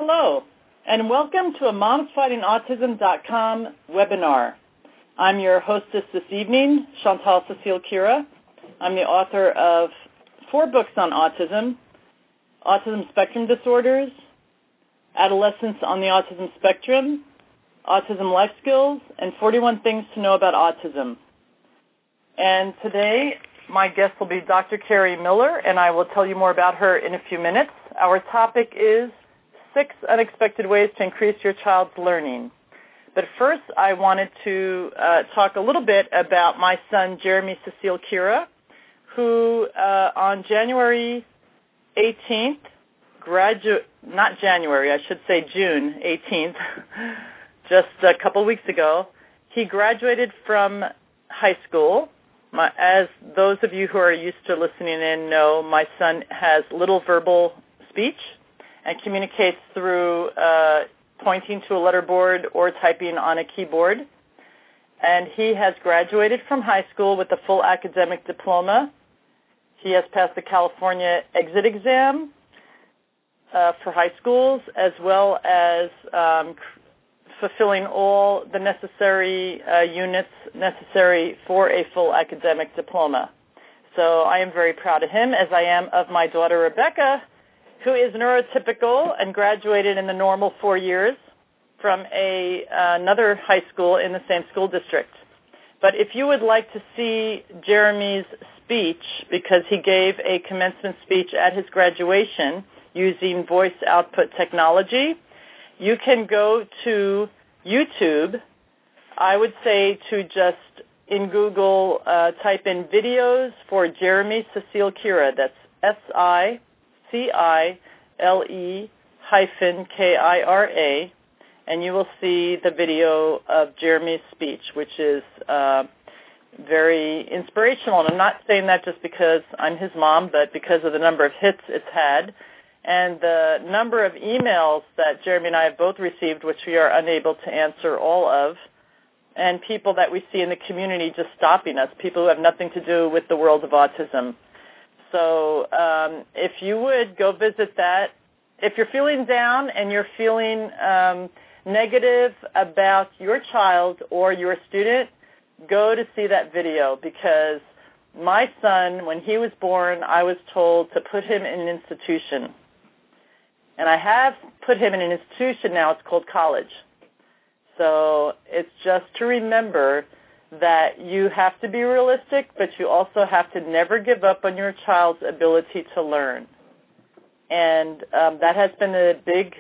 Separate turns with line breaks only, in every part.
Hello, and welcome to a MomsFightingAutism.com webinar. I'm your hostess this evening, Chantal Cecile Kira. I'm the author of 4 books on autism, Autism Spectrum Disorders, Adolescence on the Autism Spectrum, Autism Life Skills, and 41 Things to Know About Autism. And today, my guest will be Dr. Carrie Miller, and I will tell you more about her in a few minutes. Our topic is 6 unexpected ways to increase your child's learning. But first, I wanted to talk a little bit about my son, Jeremy Cecile Kira, who on January 18th, June 18th, just a couple weeks ago, he graduated from high school. As those of you who are used to listening in know, my son has little verbal speech and communicates through pointing to a letterboard or typing on a keyboard. And he has graduated from high school with a full academic diploma. He has passed the California exit exam for high schools, as well as fulfilling all the necessary units necessary for a full academic diploma. So I am very proud of him, as I am of my daughter, Rebecca, who is neurotypical and graduated in the normal 4 years from another high school in the same school district. But if you would like to see Jeremy's speech, because he gave a commencement speech at his graduation using voice output technology, you can go to YouTube. I would say to just in Google type in videos for Jeremy Cecile Kira. That's SICILE-KIRA, and you will see the video of Jeremy's speech, which is very inspirational. And I'm not saying that just because I'm his mom, but because of the number of hits it's had and the number of emails that Jeremy and I have both received, which we are unable to answer all of, and people that we see in the community just stopping us, people who have nothing to do with the world of autism. So if you would go visit that. If you're feeling down and you're feeling negative about your child or your student, go to see that video, because my son, when he was born, I was told to put him in an institution. And I have put him in an institution now. It's called college. So it's just to remember that you have to be realistic, but you also have to never give up on your child's ability to learn. And that has been a big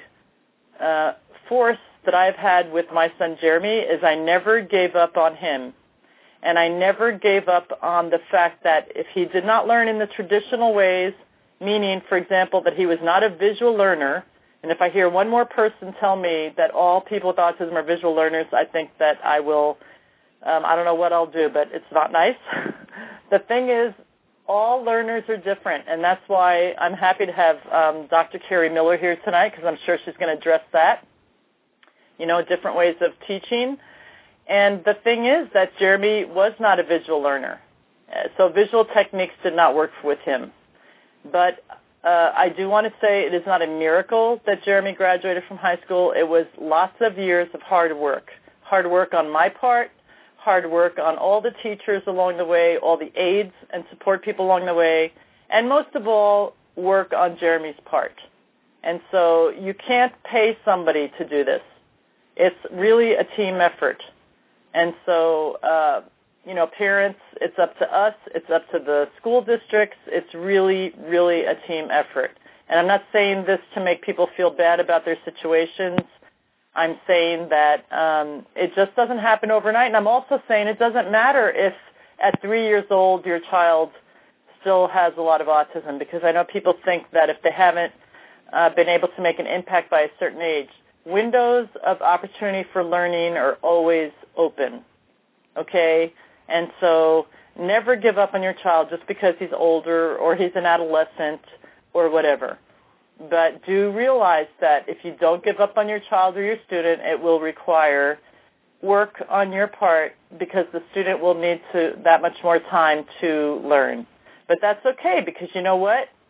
force that I've had with my son Jeremy, is I never gave up on him. And I never gave up on the fact that if he did not learn in the traditional ways, meaning, for example, that he was not a visual learner, and if I hear one more person tell me that all people with autism are visual learners, I think that I will, I don't know what I'll do, but it's not nice. The thing is, all learners are different, and that's why I'm happy to have Dr. Carrie Miller here tonight, because I'm sure she's going to address that, different ways of teaching. And the thing is that Jeremy was not a visual learner, so visual techniques did not work with him. But I do want to say it is not a miracle that Jeremy graduated from high school. It was lots of years of hard work on my part, hard work on all the teachers along the way, all the aides and support people along the way, and most of all, work on Jeremy's part. And so you can't pay somebody to do this. It's really a team effort. And so, parents, it's up to us. It's up to the school districts. It's really, really a team effort. And I'm not saying this to make people feel bad about their situations. I'm saying that it just doesn't happen overnight. And I'm also saying it doesn't matter if at 3 years old your child still has a lot of autism, because I know people think that if they haven't been able to make an impact by a certain age, windows of opportunity for learning are always open, okay? And so never give up on your child just because he's older or he's an adolescent or whatever. But do realize that if you don't give up on your child or your student, it will require work on your part, because the student will need that much more time to learn. But that's okay, because you know what?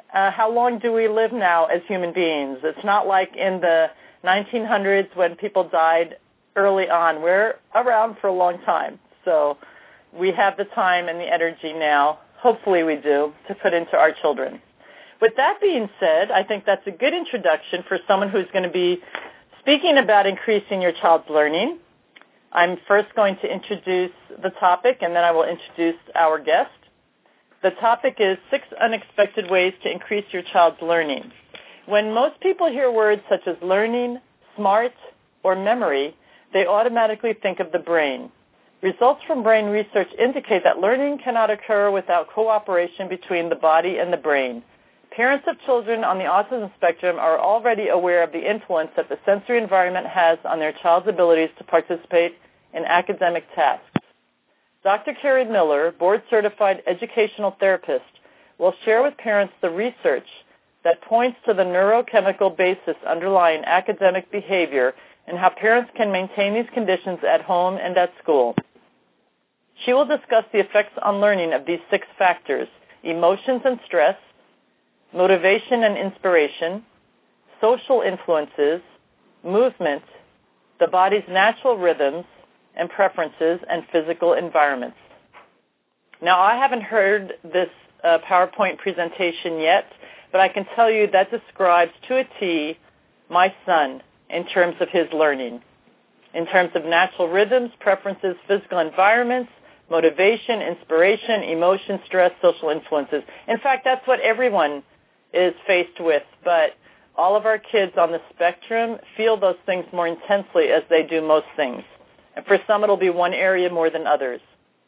how long do we live now as human beings? It's not like in the 1900s when people died early on. We're around for a long time. So we have the time and the energy now, hopefully we do, to put into our children. With that being said, I think that's a good introduction for someone who's going to be speaking about increasing your child's learning. I'm first going to introduce the topic, and then I will introduce our guest. The topic is 6 unexpected ways to increase your child's learning. When most people hear words such as learning, smart, or memory, they automatically think of the brain. Results from brain research indicate that learning cannot occur without cooperation between the body and the brain. Parents of children on the autism spectrum are already aware of the influence that the sensory environment has on their child's abilities to participate in academic tasks. Dr. Carrie Miller, board-certified educational therapist, will share with parents the research that points to the neurochemical basis underlying academic behavior and how parents can maintain these conditions at home and at school. She will discuss the effects on learning of these 6 factors: emotions and stress, motivation and inspiration, social influences, movement, the body's natural rhythms and preferences, and physical environments. Now, I haven't heard this PowerPoint presentation yet, but I can tell you that describes to a T my son in terms of his learning, in terms of natural rhythms, preferences, physical environments, motivation, inspiration, emotion, stress, social influences. In fact, that's what everyone is faced with, but all of our kids on the spectrum feel those things more intensely as they do most things. And for some, it'll be one area more than others.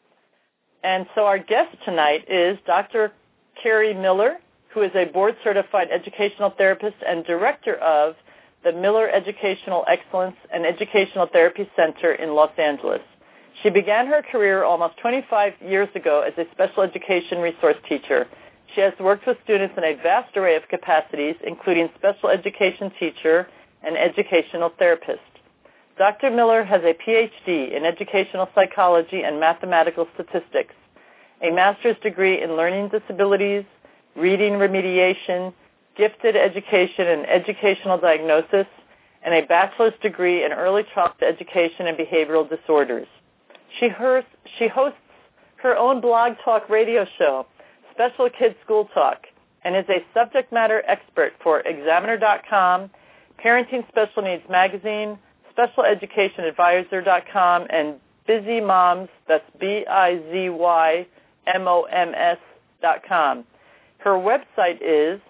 And so our guest tonight is Dr. Carrie Miller, who is a board-certified educational therapist and director of the Miller Educational Excellence and Educational Therapy Center in Los Angeles. She began her career almost 25 years ago as a special education resource teacher. She has worked with students in a vast array of capacities, including special education teacher and educational therapist. Dr. Miller has a Ph.D. in educational psychology and mathematical statistics, a master's degree in learning disabilities, reading remediation, gifted education and educational diagnosis, and a bachelor's degree in early childhood education and behavioral disorders. She hosts her own blog talk radio show, Special Kids School Talk, and is a subject matter expert for Examiner.com, Parenting Special Needs Magazine, SpecialEducationAdvisor.com, and Busy Moms, that's BIZYMOMS.com. Her website is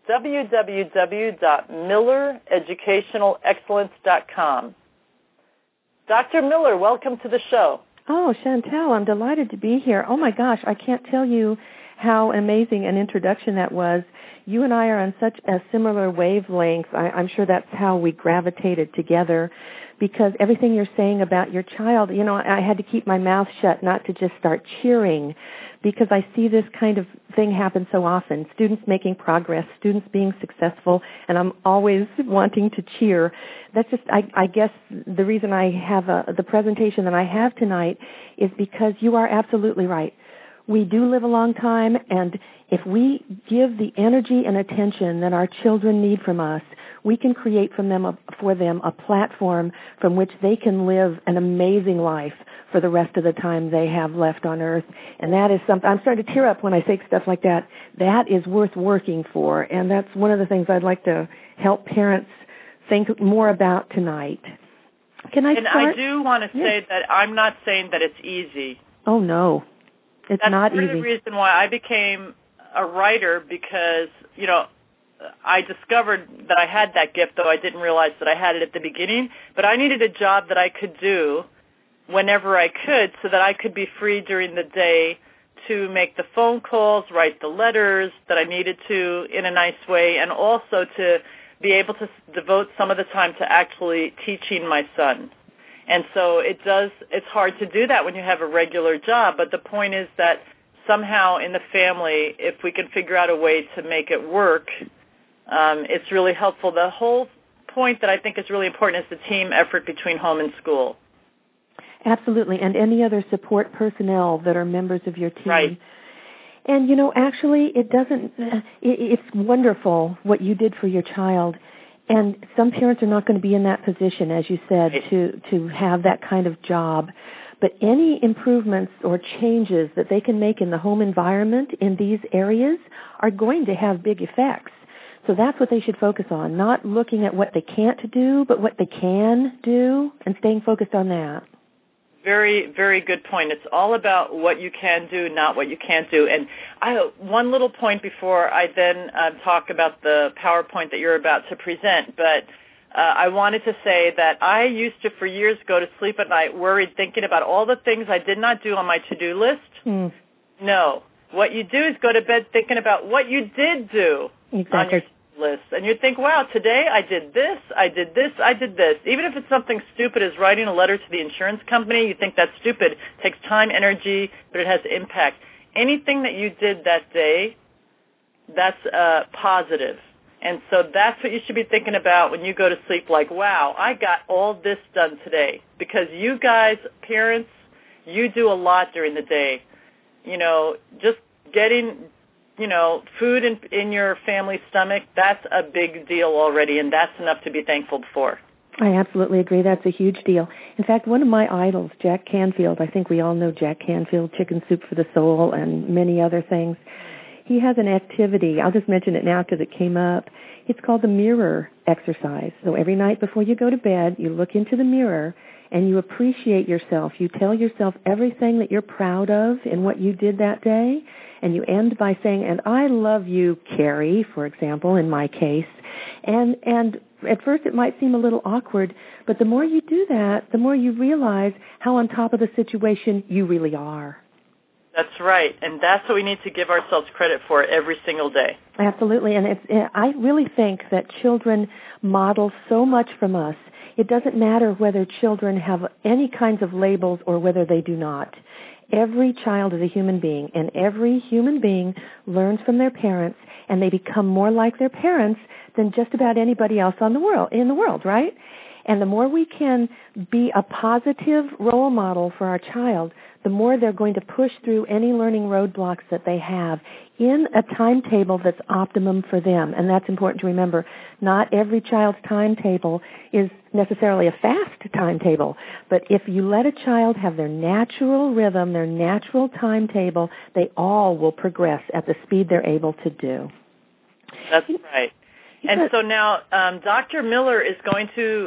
www.millereducationalexcellence.com. Dr. Miller, welcome to the show.
Oh, Chantel, I'm delighted to be here. Oh, my gosh, I can't tell you how amazing an introduction that was. You and I are on such a similar wavelength. I'm sure that's how we gravitated together, because everything you're saying about your child, you know, I had to keep my mouth shut not to just start cheering, because I see this kind of thing happen so often, students making progress, students being successful, and I'm always wanting to cheer. That's just, I guess, the reason I have the presentation that I have tonight is because you are absolutely right. We do live a long time, and if we give the energy and attention that our children need from us, we can create for them a platform from which they can live an amazing life for the rest of the time they have left on earth. And that is something, I'm starting to tear up when I say stuff like that. That is worth working for, and that's one of the things I'd like to help parents think more about tonight. Can I start?
And I do want to say that I'm not saying that it's easy.
Oh, no. It's not easy.
That's part of the reason why I became a writer, because, you know, I discovered that I had that gift, though I didn't realize that I had it at the beginning. But I needed a job that I could do whenever I could, so that I could be free during the day to make the phone calls, write the letters that I needed to in a nice way, and also to be able to devote some of the time to actually teaching my son. And so it's hard to do that when you have a regular job, but the point is that somehow in the family, if we can figure out a way to make it work, it's really helpful. The whole point that I think is really important is the team effort between home and school.
Absolutely, and any other support personnel that are members of your team.
Right.
And, you know, actually it doesn't, it's wonderful what you did for your child. And some parents are not going to be in that position, as you said, to have that kind of job. But any improvements or changes that they can make in the home environment in these areas are going to have big effects. So that's what they should focus on, not looking at what they can't do, but what they can do and staying focused on that.
Very, very good point. It's all about what you can do, not what you can't do. And one little point before I then talk about the PowerPoint that you're about to present, but I wanted to say that I used to, for years, go to sleep at night worried, thinking about all the things I did not do on my to-do list. No. What you do is go to bed thinking about what you did do on your list. And you think, wow, today I did this, I did this, I did this. Even if it's something stupid as writing a letter to the insurance company, you think that's stupid. It takes time, energy, but it has impact. Anything that you did that day, that's positive. And so that's what you should be thinking about when you go to sleep, like, wow, I got all this done today. Because you guys, parents, you do a lot during the day. You know, just getting, you know, food in your family's stomach, that's a big deal already, and that's enough to be thankful for.
I absolutely agree. That's a huge deal. In fact, one of my idols, Jack Canfield, I think we all know Jack Canfield, Chicken Soup for the Soul, and many other things. He has an activity, I'll just mention it now because it came up. It's called the mirror exercise. So every night before you go to bed, you look into the mirror and you appreciate yourself. You tell yourself everything that you're proud of in what you did that day, and you end by saying, and I love you, Carrie, for example, in my case. And at first it might seem a little awkward, but the more you do that, the more you realize how on top of the situation you really are.
That's right, and that's what we need to give ourselves credit for every single day.
Absolutely, and I really think that children model so much from us. It doesn't matter whether children have any kinds of labels or whether they do not. Every child is a human being, and every human being learns from their parents, and they become more like their parents than just about anybody else in the world, right? And the more we can be a positive role model for our child, the more they're going to push through any learning roadblocks that they have in a timetable that's optimum for them. And that's important to remember. Not every child's timetable is necessarily a fast timetable. But if you let a child have their natural rhythm, their natural timetable, they all will progress at the speed they're able to do.
That's right. And so now Dr. Miller is going to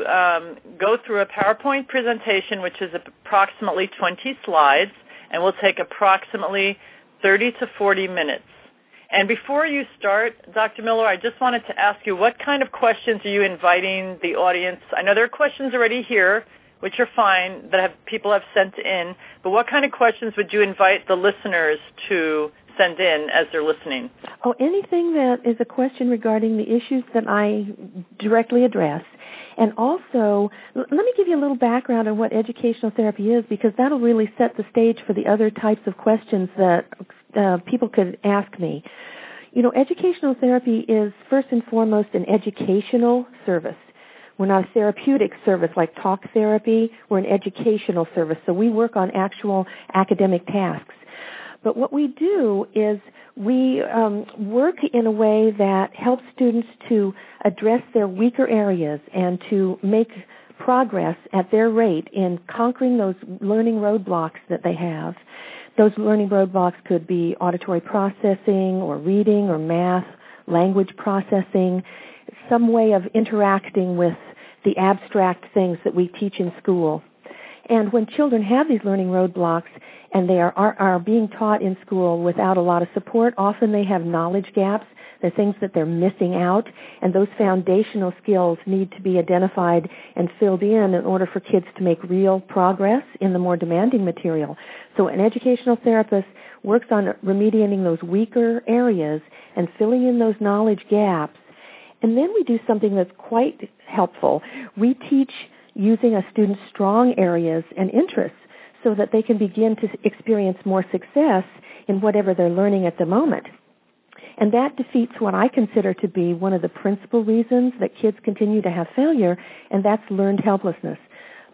go through a PowerPoint presentation, which is approximately 20 slides, and will take approximately 30 to 40 minutes. And before you start, Dr. Miller, I just wanted to ask you, what kind of questions are you inviting the audience? I know there are questions already here, which are fine, that people have sent in, but what kind of questions would you invite the listeners to send in as they're listening?
Oh, anything that is a question regarding the issues that I directly address. And also, let me give you a little background on what educational therapy is, because that'll really set the stage for the other types of questions that people could ask me. You know, educational therapy is first and foremost an educational service. We're not a therapeutic service like talk therapy. We're an educational service, so we work on actual academic tasks. But what we do is we work in a way that helps students to address their weaker areas and to make progress at their rate in conquering those learning roadblocks that they have. Those learning roadblocks could be auditory processing or reading or math, language processing, some way of interacting with the abstract things that we teach in school. And when children have these learning roadblocks and they are being taught in school without a lot of support, often they have knowledge gaps. There are things that they're missing out, and those foundational skills need to be identified and filled in order for kids to make real progress in the more demanding material. So an educational therapist works on remediating those weaker areas and filling in those knowledge gaps. And then we do something that's quite helpful. We teach using a student's strong areas and interests so that they can begin to experience more success in whatever they're learning at the moment. And that defeats what I consider to be one of the principal reasons that kids continue to have failure, and that's learned helplessness.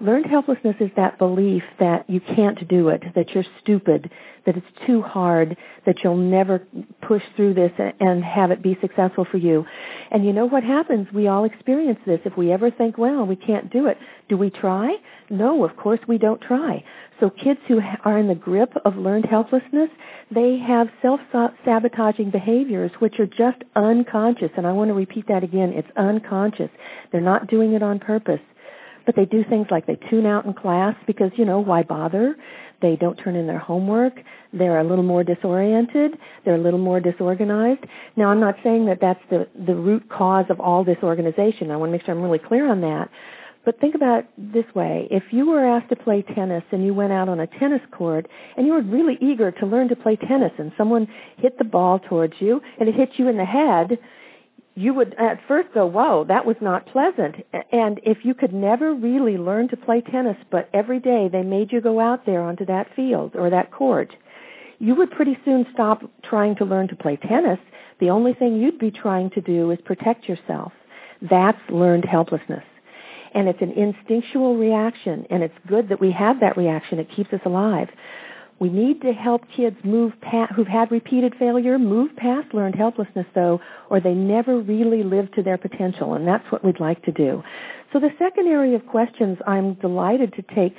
Learned helplessness is that belief that you can't do it, that you're stupid, that it's too hard, that you'll never push through this and have it be successful for you. And you know what happens? We all experience this. If we ever think, well, we can't do it, do we try? No, of course we don't try. So kids who are in the grip of learned helplessness, they have self-sabotaging behaviors which are just unconscious. And I want to repeat that again. It's unconscious. They're not doing it on purpose. But they do things like they tune out in class because, why bother? They don't turn in their homework. They're a little more disoriented. They're a little more disorganized. Now, I'm not saying that that's the root cause of all disorganization. I want to make sure I'm really clear on that. But think about it this way. If you were asked to play tennis and you went out on a tennis court and you were really eager to learn to play tennis and someone hit the ball towards you and it hit you in the head, you would at first go, whoa, that was not pleasant. And if you could never really learn to play tennis, but every day they made you go out there onto that field or that court, you would pretty soon stop trying to learn to play tennis. The only thing you'd be trying to do is protect yourself. That's learned helplessness. And it's an instinctual reaction, and it's good that we have that reaction. It keeps us alive. We need to help kids who've had repeated failure move past learned helplessness, though, or they never really live to their potential, and that's what we'd like to do. So the second area of questions I'm delighted to take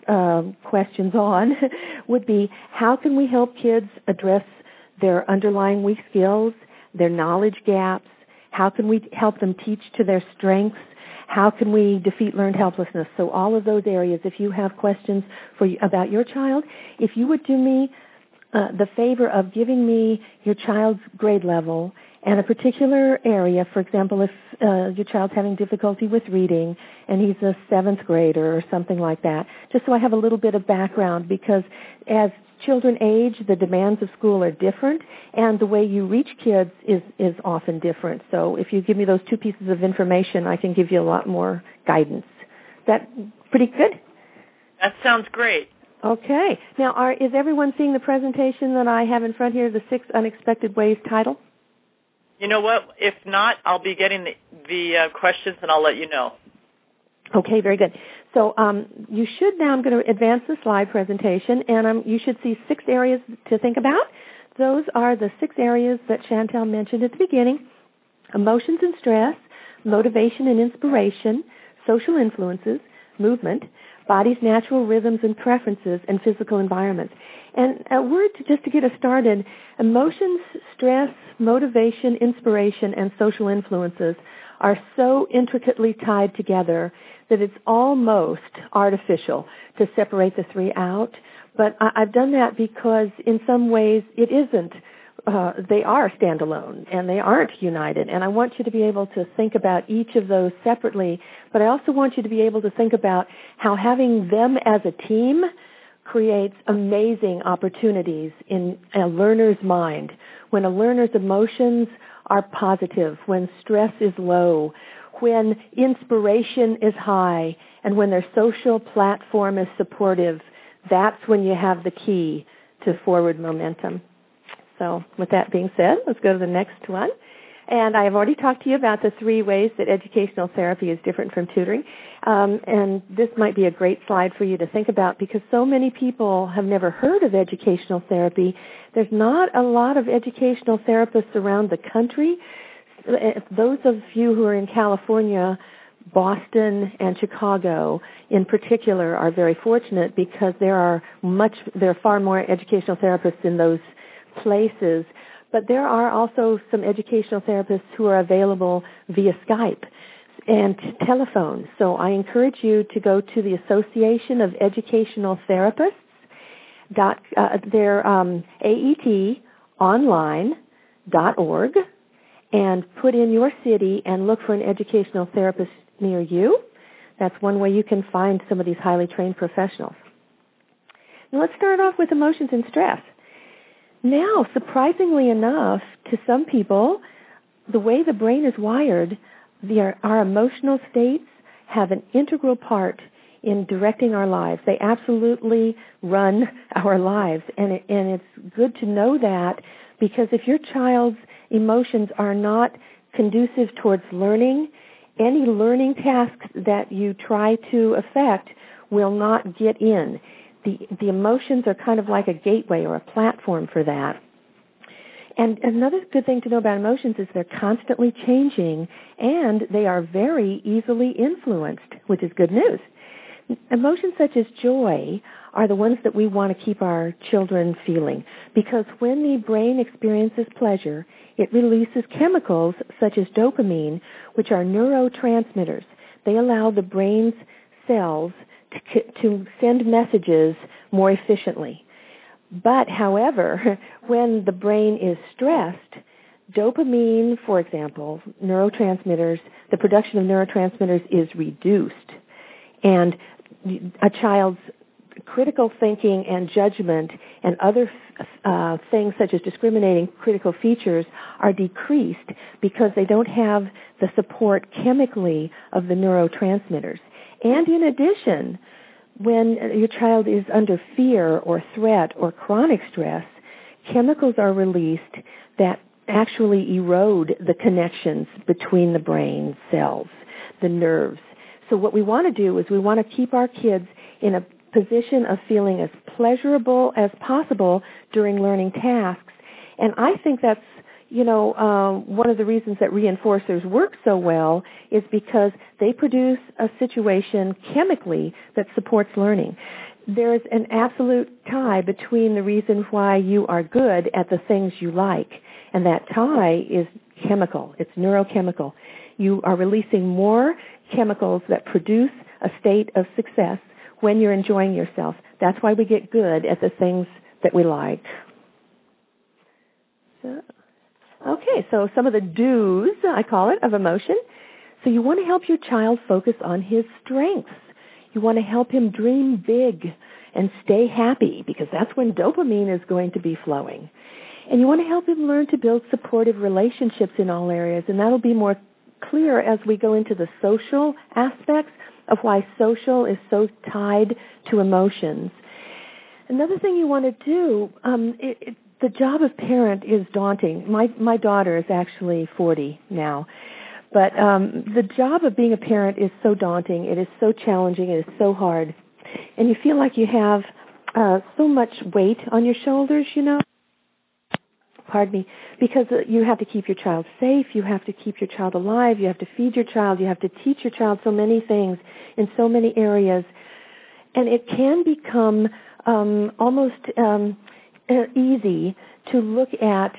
questions on would be, how can we help kids address their underlying weak skills, their knowledge gaps? How can we help them teach to their strengths? How can we defeat learned helplessness? So all of those areas, if you have questions about your child, if you would do me the favor of giving me your child's grade level and a particular area, for example, if your child's having difficulty with reading and he's a 7th grader or something like that, just so I have a little bit of background, because as children age, the demands of school are different, and the way you reach kids is often different. So if you give me those two pieces of information, I can give you a lot more guidance. Is that pretty good?
That sounds great.
Okay. Now, is everyone seeing the presentation that I have in front here, the 6 Unexpected Ways title?
You know what? If not, I'll be getting the questions, and I'll let you know.
Okay, very good. So you should now, I'm going to advance the slide presentation, and you should see 6 areas to think about. Those are the 6 areas that Chantel mentioned at the beginning: emotions and stress, motivation and inspiration, social influences, movement, body's natural rhythms and preferences, and physical environments. And a word just to get us started: emotions, stress, motivation, inspiration, and social influences are so intricately tied together that it's almost artificial to separate the 3 out. But I've done that because in some ways it isn't. They are standalone and they aren't united. And I want you to be able to think about each of those separately, but I also want you to be able to think about how having them as a team creates amazing opportunities in a learner's mind. When a learner's emotions are positive, when stress is low, when inspiration is high, and when their social platform is supportive, that's when you have the key to forward momentum. So with that being said, let's go to the next one. And I have already talked to you about the 3 ways that educational therapy is different from tutoring. And this might be a great slide for you to think about because so many people have never heard of educational therapy. There's not a lot of educational therapists around the country. Those of you who are in California, Boston and Chicago in particular are very fortunate because there are far more educational therapists in those places. But there are also some educational therapists who are available via Skype and telephone. So I encourage you to go to the Association of Educational Therapists, their AETonline.org, and put in your city and look for an educational therapist near you. That's one way you can find some of these highly trained professionals. Now let's start off with emotions and stress. Now, surprisingly enough, to some people, the way the brain is wired, our emotional states have an integral part in directing our lives. They absolutely run our lives, and it's good to know that because if your child's emotions are not conducive towards learning, any learning tasks that you try to affect will not get in. The emotions are kind of like a gateway or a platform for that. And another good thing to know about emotions is they're constantly changing, and they are very easily influenced, which is good news. Emotions such as joy are the ones that we want to keep our children feeling, because when the brain experiences pleasure, it releases chemicals such as dopamine, which are neurotransmitters. They allow the brain's cells to send messages more efficiently. But, however, when the brain is stressed, dopamine, for example, neurotransmitters, the production of neurotransmitters is reduced. And a child's critical thinking and judgment and other things such as discriminating critical features are decreased because they don't have the support chemically of the neurotransmitters. And in addition, when your child is under fear or threat or chronic stress, chemicals are released that actually erode the connections between the brain cells, the nerves. So what we want to do is we want to keep our kids in a position of feeling as pleasurable as possible during learning tasks. And I think that's, one of the reasons that reinforcers work so well is because they produce a situation chemically that supports learning. There's an absolute tie between the reason why you are good at the things you like, and that tie is chemical. It's neurochemical. You are releasing more chemicals that produce a state of success when you're enjoying yourself. That's why we get good at the things that we like. Okay, so some of the do's, I call it, of emotion. So you want to help your child focus on his strengths. You want to help him dream big and stay happy, because that's when dopamine is going to be flowing. And you want to help him learn to build supportive relationships in all areas, and that'll be more clear as we go into the social aspects of why social is so tied to emotions. Another thing you want to do, the job of parent is daunting. My daughter is actually 40 now. But the job of being a parent is so daunting. It is so challenging. It is so hard. And you feel like you have so much weight on your shoulders, Pardon me. Because you have to keep your child safe. You have to keep your child alive. You have to feed your child. You have to teach your child so many things in so many areas. And it can become almost easy to look at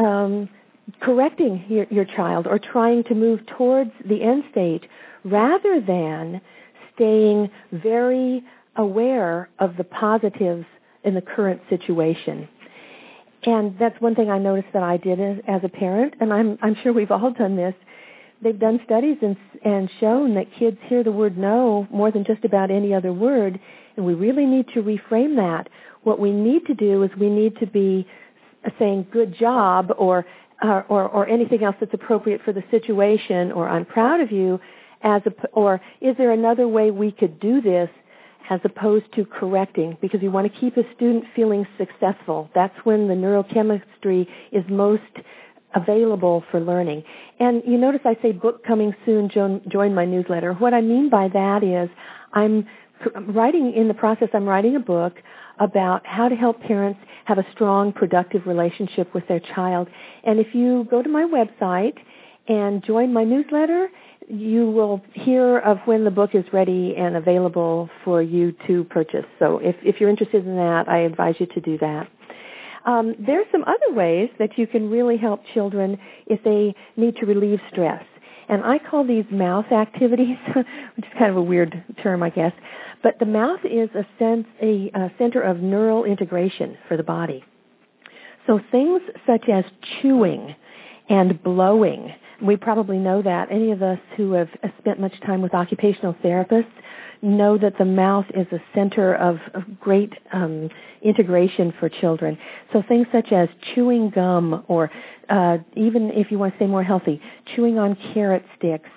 correcting your child or trying to move towards the end state rather than staying very aware of the positives in the current situation. And that's one thing I noticed that I did as a parent, and I'm sure we've all done this. They've done studies and shown that kids hear the word no more than just about any other word, and we really need to reframe that. What we need to do is we need to be saying good job or anything else that's appropriate for the situation, or I'm proud of you, or is there another way we could do this, as opposed to correcting, because you want to keep a student feeling successful. That's when the neurochemistry is most available for learning. And you notice I say book coming soon, join my newsletter. What I mean by that is I'm writing a book about how to help parents have a strong, productive relationship with their child. And if you go to my website and join my newsletter, you will hear of when the book is ready and available for you to purchase. So if you're interested in that, I advise you to do that. There's some other ways that you can really help children if they need to relieve stress. And I call these mouth activities, which is kind of a weird term, I guess. But the mouth is a center of neural integration for the body. So things such as chewing and blowing, we probably know that. Any of us who have spent much time with occupational therapists know that the mouth is a center of great integration for children. So things such as chewing gum, or even if you want to stay more healthy, chewing on carrot sticks,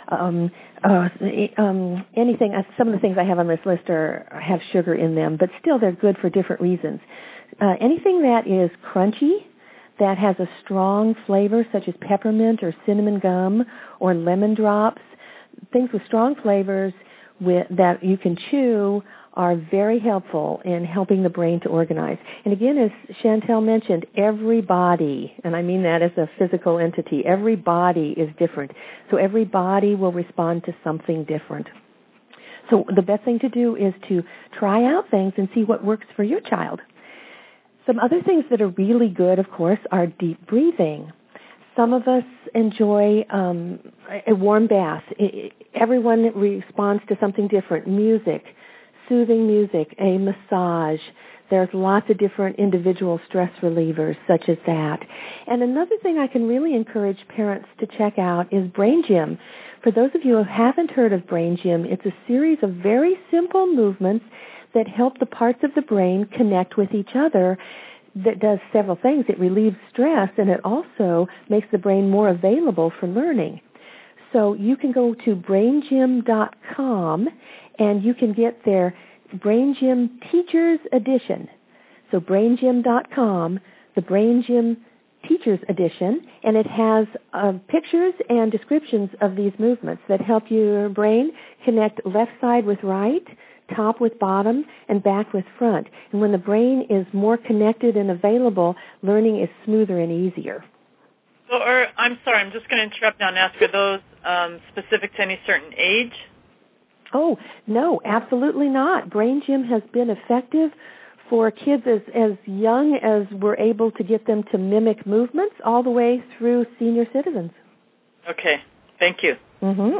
anything. Some of the things I have on this list have sugar in them, but still they're good for different reasons. Anything that is crunchy, that has a strong flavor, such as peppermint or cinnamon gum or lemon drops, things with strong flavors that you can chew are very helpful in helping the brain to organize. And again, as Chantel mentioned, every body, and I mean that as a physical entity, every body is different. So every body will respond to something different. So the best thing to do is to try out things and see what works for your child. Some other things that are really good, of course, are deep breathing. Some of us enjoy a warm bath. Everyone responds to something different. Music, soothing music, a massage. There's lots of different individual stress relievers such as that. And another thing I can really encourage parents to check out is Brain Gym. For those of you who haven't heard of Brain Gym, it's a series of very simple movements that help the parts of the brain connect with each other. That does several things. It relieves stress, and it also makes the brain more available for learning. So you can go to BrainGym.com, and you can get their Brain Gym Teachers Edition. So BrainGym.com, the Brain Gym Teachers Edition, and it has pictures and descriptions of these movements that help your brain connect left side with right, top with bottom, and back with front. And when the brain is more connected and available, learning is smoother and easier.
So, I'm sorry, I'm just going to interrupt now and ask, are those specific to any certain age?
Oh, no, absolutely not. Brain Gym has been effective for kids as young as we're able to get them to mimic movements all the way through senior citizens.
Okay, thank you.
Mm-hmm.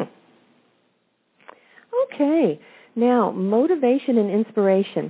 Okay. Now, motivation and inspiration.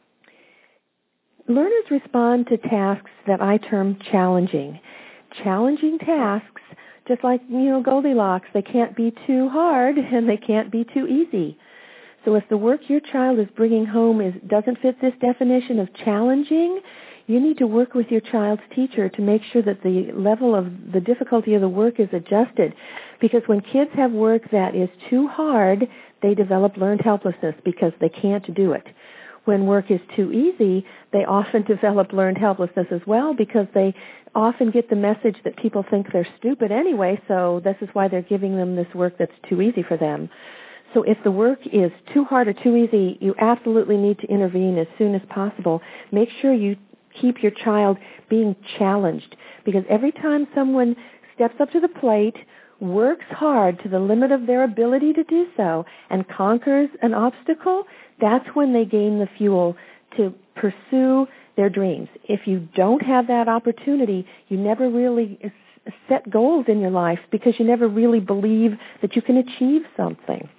Learners respond to tasks that I term challenging. Challenging tasks, just like, Goldilocks, they can't be too hard and they can't be too easy. So if the work your child is bringing home doesn't fit this definition of challenging, you need to work with your child's teacher to make sure that the level of the difficulty of the work is adjusted. Because when kids have work that is too hard, they develop learned helplessness because they can't do it. When work is too easy, they often develop learned helplessness as well because they often get the message that people think they're stupid anyway, so this is why they're giving them this work that's too easy for them. So if the work is too hard or too easy, you absolutely need to intervene as soon as possible. Make sure you keep your child being challenged, because every time someone steps up to the plate, works hard to the limit of their ability to do so, and conquers an obstacle, that's when they gain the fuel to pursue their dreams. If you don't have that opportunity, you never really set goals in your life because you never really believe that you can achieve something.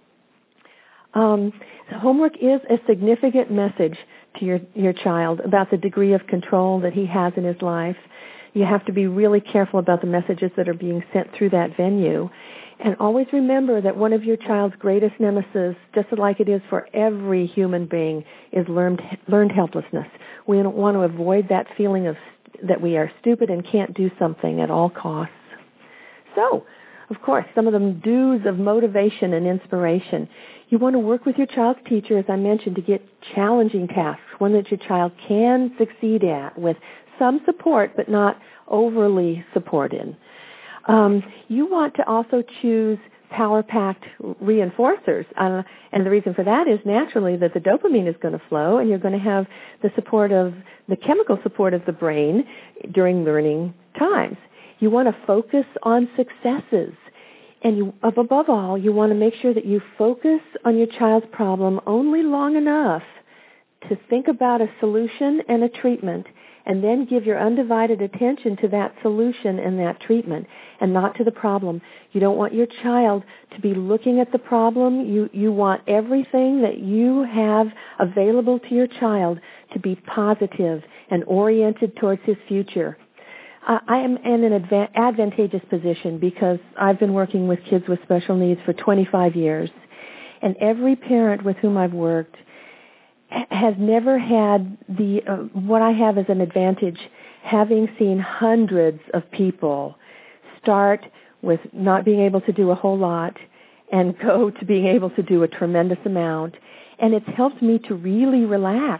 So homework is a significant message to your child about the degree of control that he has in his life. You have to be really careful about the messages that are being sent through that venue. And always remember that one of your child's greatest nemesis, just like it is for every human being, is learned helplessness. We want to avoid that feeling of that we are stupid and can't do something at all costs. So, of course, some of the do's of motivation and inspiration. You want to work with your child's teacher, as I mentioned, to get challenging tasks, one that your child can succeed at with some support but not overly supported. You want to also choose power-packed reinforcers. And the reason for that is naturally that the dopamine is going to flow and you're going to have the chemical support of the brain during learning times. You want to focus on successes. And above all, you want to make sure that you focus on your child's problem only long enough to think about a solution and a treatment, and then give your undivided attention to that solution and that treatment and not to the problem. You don't want your child to be looking at the problem. You want everything that you have available to your child to be positive and oriented towards his future. I am in an advantageous position because I've been working with kids with special needs for 25 years, and every parent with whom I've worked has never had what I have as an advantage, having seen hundreds of people start with not being able to do a whole lot and go to being able to do a tremendous amount. And it's helped me to really relax.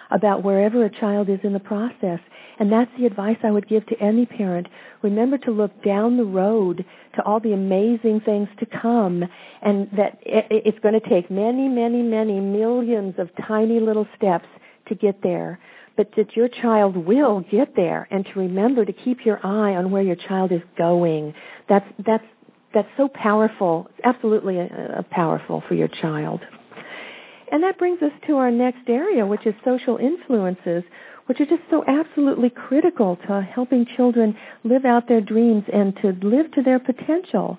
about wherever a child is in the process. And that's the advice I would give to any parent. Remember to look down the road to all the amazing things to come, and that it's going to take many, many, many millions of tiny little steps to get there, but that your child will get there, and to remember to keep your eye on where your child is going. That's so powerful. It's absolutely powerful for your child. And that brings us to our next area, which is social influences, which are just so absolutely critical to helping children live out their dreams and to live to their potential.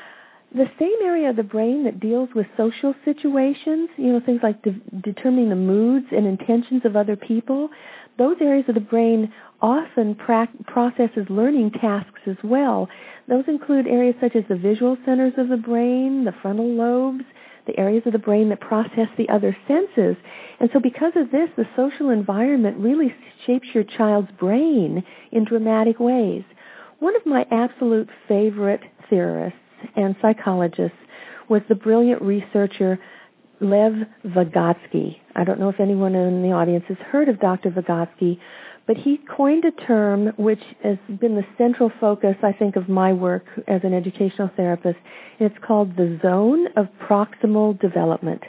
The same area of the brain that deals with social situations, things like determining the moods and intentions of other people, those areas of the brain often processes learning tasks as well. Those include areas such as the visual centers of the brain, the frontal lobes, the areas of the brain that process the other senses. And so because of this, the social environment really shapes your child's brain in dramatic ways. One of my absolute favorite theorists and psychologists was the brilliant researcher Lev Vygotsky. I don't know if anyone in the audience has heard of Dr. Vygotsky, but he coined a term which has been the central focus, I think, of my work as an educational therapist, and it's called the zone of proximal development.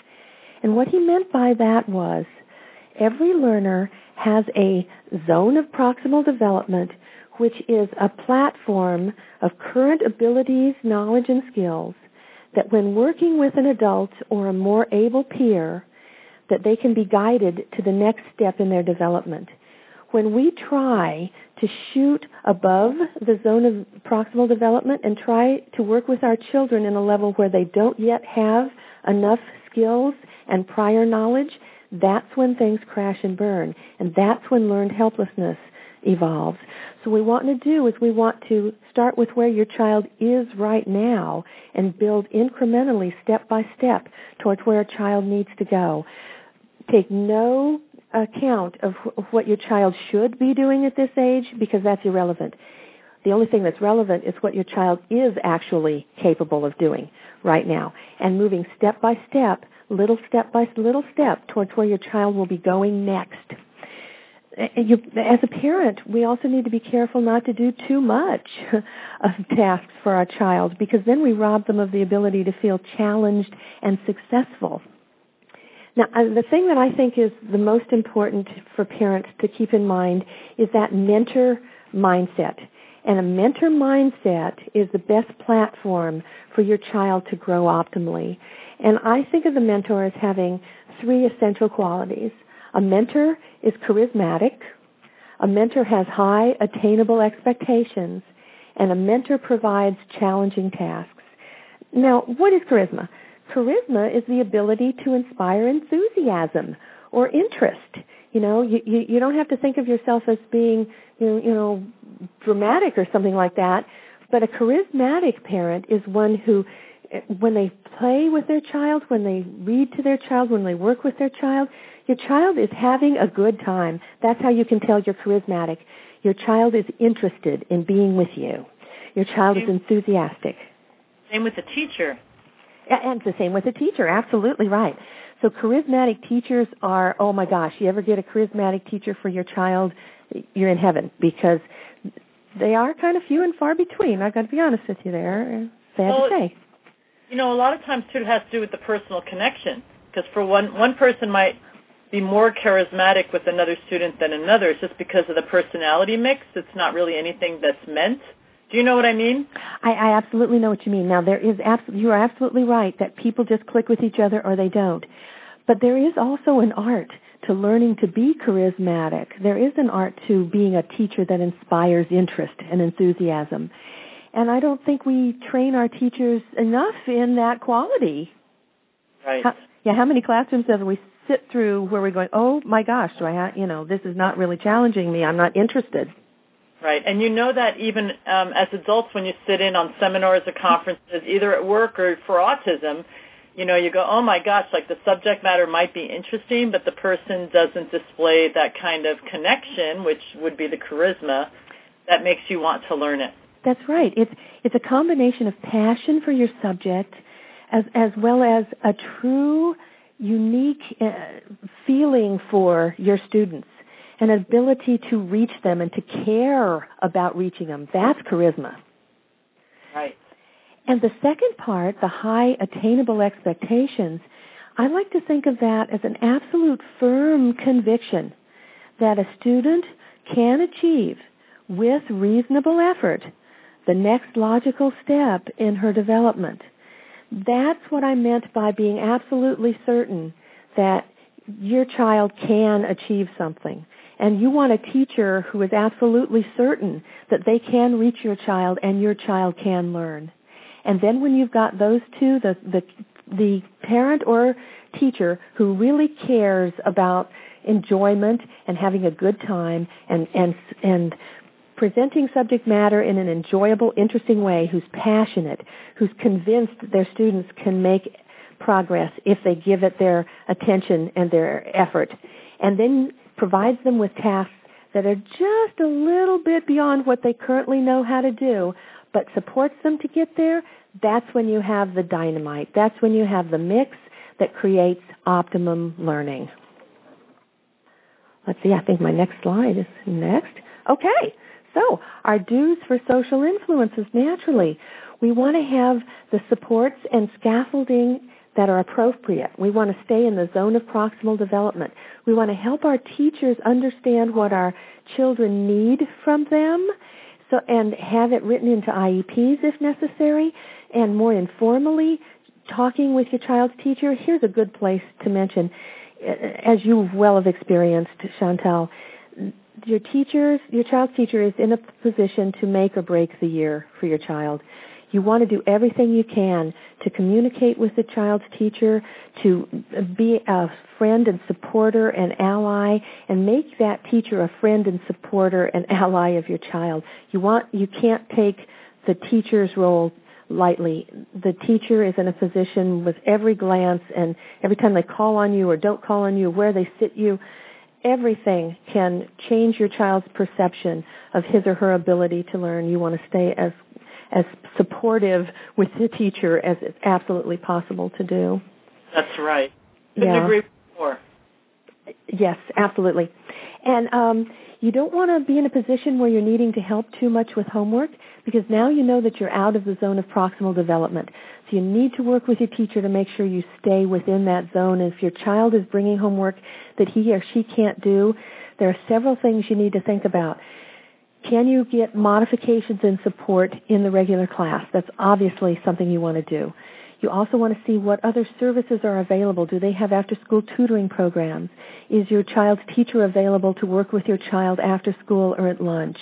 And what he meant by that was every learner has a zone of proximal development, which is a platform of current abilities, knowledge, and skills that when working with an adult or a more able peer, that they can be guided to the next step in their development. When we try to shoot above the zone of proximal development and try to work with our children in a level where they don't yet have enough skills and prior knowledge, that's when things crash and burn, and that's when learned helplessness evolves. So what we want to do is we want to start with where your child is right now and build incrementally, step by step, towards where a child needs to go. Take no account of what your child should be doing at this age, because that's irrelevant. The only thing that's relevant is what your child is actually capable of doing right now, and moving step by step, little step by little step, towards where your child will be going next. As a parent, we also need to be careful not to do too much of tasks for our child, because then we rob them of the ability to feel challenged and successful. Now, the thing that I think is the most important for parents to keep in mind is that mentor mindset. And a mentor mindset is the best platform for your child to grow optimally. And I think of the mentor as having three essential qualities. A mentor is charismatic, a mentor has high attainable expectations, and a mentor provides challenging tasks. Now, what is charisma? Charisma is the ability to inspire enthusiasm or interest. You don't have to think of yourself as being, dramatic or something like that, but a charismatic parent is one who, when they play with their child, when they read to their child, when they work with their child, your child is having a good time. That's how you can tell you're charismatic. Your child is interested in being with you. Your child is enthusiastic.
Same with the teacher.
And the same with the teacher, absolutely right. So charismatic teachers are, oh my gosh, you ever get a charismatic teacher for your child, you're in heaven, because they are kind of few and far between. I've got to be honest with you there. Sad to say.
A lot of times, too, it has to do with the personal connection, because for one person might be more charismatic with another student than another. It's just because of the personality mix. It's not really anything that's meant. Do you know what I mean?
I absolutely know what you mean. Now, you are absolutely right that people just click with each other or they don't. But there is also an art to learning to be charismatic. There is an art to being a teacher that inspires interest and enthusiasm. And I don't think we train our teachers enough in that quality.
Right.
How many classrooms do we sit through where we're going, oh my gosh, this is not really challenging me. I'm not interested.
Right, and that even as adults, when you sit in on seminars or conferences, either at work or for autism, you go, oh my gosh, like the subject matter might be interesting, but the person doesn't display that kind of connection, which would be the charisma, that makes you want to learn it.
That's right. It's a combination of passion for your subject as well as a true, unique feeling for your students, an ability to reach them and to care about reaching them. That's charisma.
Right.
And the second part, the high attainable expectations, I like to think of that as an absolute firm conviction that a student can achieve with reasonable effort the next logical step in her development. That's what I meant by being absolutely certain that your child can achieve something. And you want a teacher who is absolutely certain that they can reach your child and your child can learn. And then when you've got those two, the parent or teacher who really cares about enjoyment and having a good time and presenting subject matter in an enjoyable, interesting way, who's passionate, who's convinced their students can make progress if they give it their attention and their effort, and then provides them with tasks that are just a little bit beyond what they currently know how to do, but supports them to get there, that's when you have the dynamite. That's when you have the mix that creates optimum learning. Let's see, I think my next slide is next. Okay, so our dues for social influences, naturally. We want to have the supports and scaffolding that are appropriate. We want to stay in the zone of proximal development. We want to help our teachers understand what our children need from them, and have it written into IEPs if necessary, and more informally, talking with your child's teacher. Here's a good place to mention, as you well have experienced, Chantal, your child's teacher is in a position to make or break the year for your child. You want to do everything you can to communicate with the child's teacher, to be a friend and supporter and ally, and make that teacher a friend and supporter and ally of your child. You can't take the teacher's role lightly. The teacher is in a position with every glance and every time they call on you or don't call on you, where they sit you, everything can change your child's perception of his or her ability to learn. You want to stay as supportive with the teacher as it's absolutely possible to do.
That's right. Couldn't agree more.
Yes, absolutely. And you don't want to be in a position where you're needing to help too much with homework, because now you know that you're out of the zone of proximal development. So you need to work with your teacher to make sure you stay within that zone. And if your child is bringing homework that he or she can't do, there are several things you need to think about. Can you get modifications and support in the regular class? That's obviously something you want to do. You also want to see what other services are available. Do they have after-school tutoring programs? Is your child's teacher available to work with your child after school or at lunch?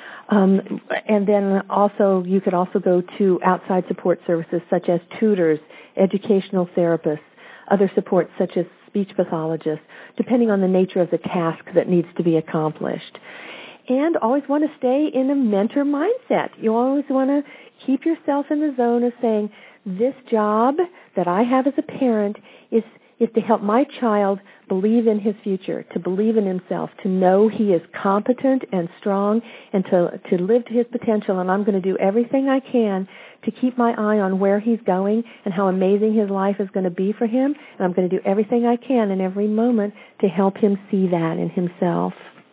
And then also, you could also go to outside support services such as tutors, educational therapists, other supports such as speech pathologists, depending on the nature of the task that needs to be accomplished. And always want to stay in a mentor mindset. You always want to keep yourself in the zone of saying, this job that I have as a parent is to help my child believe in his future, to believe in himself, to know he is competent and strong, and to live to his potential. And I'm going to do everything I can to keep my eye on where he's going and how amazing his life is going to be for him. And I'm going to do everything I can in every moment to help him see that in himself.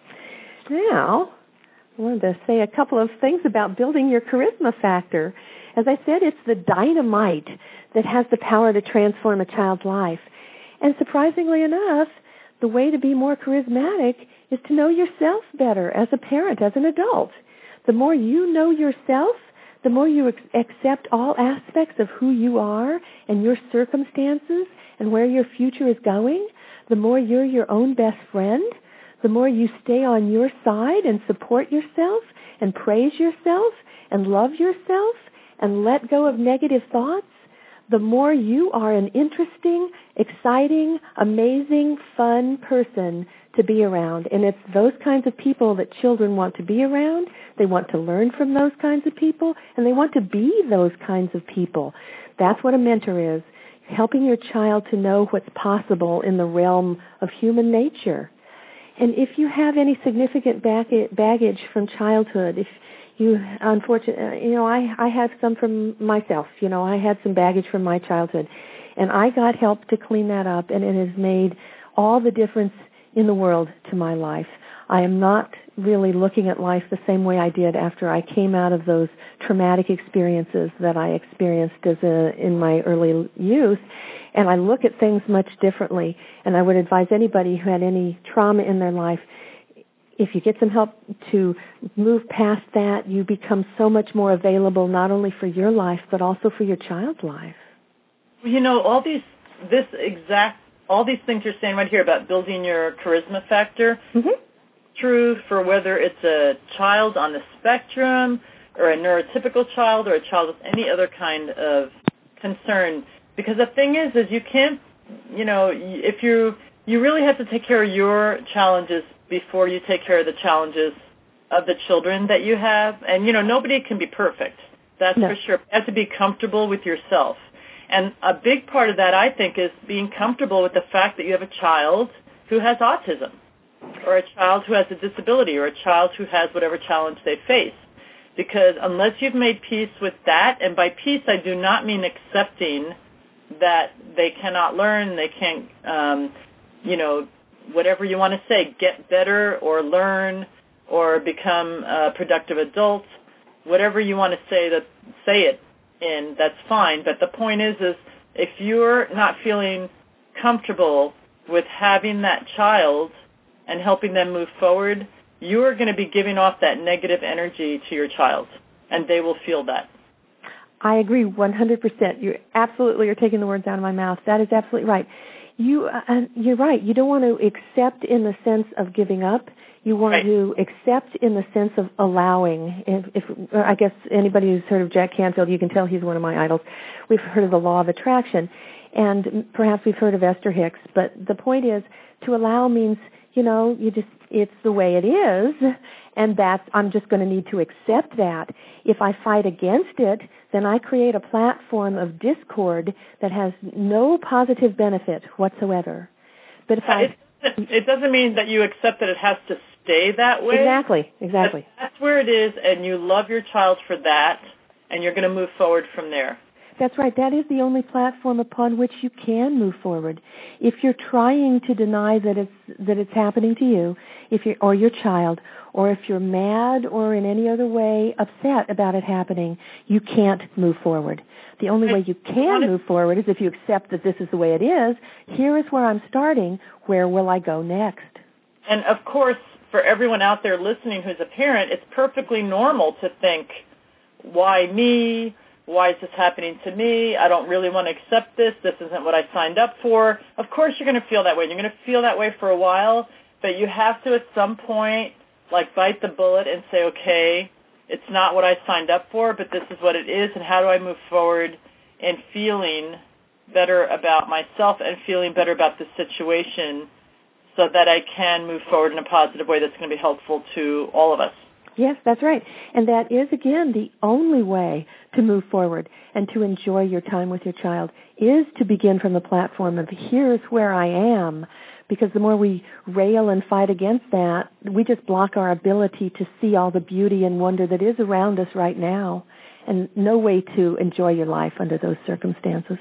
Now, I wanted to say a couple of things about building your charisma factor. As I said, it's the dynamite that has the power to transform a child's life. And surprisingly enough, the way to be more charismatic is to know yourself better as a parent, as an adult. The more you know yourself, the more you accept all aspects of who you are and your circumstances and where your future is going, the more you're your own best friend, the more you stay on your side and support yourself and praise yourself and love yourself and let go of negative thoughts, the more you are an interesting, exciting, amazing, fun person to be around. And it's those kinds of people that children want to be around. They want to learn from those kinds of people, and they want to be those kinds of people. That's what a mentor is, helping your child to know what's possible in the realm of human nature. And if you have any significant baggage from childhood, if you, unfortunately, I have some from myself. I had some baggage from my childhood. And I got help to clean that up, and it has made all the difference in the world to my life. I am not really looking at life the same way I did after I came out of those traumatic experiences that I experienced in my early youth, and I look at things much differently. And I would advise anybody who had any trauma in their life, if you get some help to move past that, you become so much more available not only for your life but also for your child's life.
You know, all these things you're saying right here about building your charisma factor, true for whether it's a child on the spectrum or a neurotypical child or a child with any other kind of concern. Because the thing is you can't, you know, if you really have to take care of your challenges before you take care of the challenges of the children that you have. And, you know, nobody can be perfect. That's for sure. You have to be comfortable with yourself. And a big part of that, I think, is being comfortable with the fact that you have a child who has autism or a child who has a disability or a child who has whatever challenge they face. Because unless you've made peace with that, and by peace I do not mean accepting that they cannot learn, they can't, you know, whatever you want to say, get better or learn or become productive adults, whatever you want to say it in, that's fine. But the point is if you're not feeling comfortable with having that child and helping them move forward, you're going to be giving off that negative energy to your child, and they will feel that.
I agree 100%. You're taking the words out of my mouth. That is absolutely right. You're right. You don't want to accept in the sense of giving up. You want to accept in the sense of allowing. If I guess anybody who's heard of Jack Canfield, you can tell he's one of my idols. We've heard of the law of attraction, and perhaps we've heard of Esther Hicks. But the point is, to allow means, you know, it's the way it is, and I'm just going to need to accept that. If I fight against it, then I create a platform of discord that has no positive benefit whatsoever. But
it doesn't mean that you accept that it has to stay that way.
Exactly.
That's where it is, and you love your child for that, and you're going to move forward from there.
That's right. That is the only platform upon which you can move forward. If you're trying to deny that it's happening to you, or your child, or if you're mad or in any other way upset about it happening, you can't move forward. The only way you can move forward is if you accept that this is the way it is. Here is where I'm starting. Where will I go next?
And of course, for everyone out there listening who's a parent, it's perfectly normal to think, why me? Why is this happening to me? I don't really want to accept this. This isn't what I signed up for. Of course you're going to feel that way. You're going to feel that way for a while, but you have to at some point, like, bite the bullet and say, okay, it's not what I signed up for, but this is what it is, and how do I move forward in feeling better about myself and feeling better about the situation so that I can move forward in a positive way that's going to be helpful to all of us.
Yes, that's right. And that is, again, the only way to move forward and to enjoy your time with your child is to begin from the platform of here's where I am. Because the more we rail and fight against that, we just block our ability to see all the beauty and wonder that is around us right now, and no way to enjoy your life under those circumstances.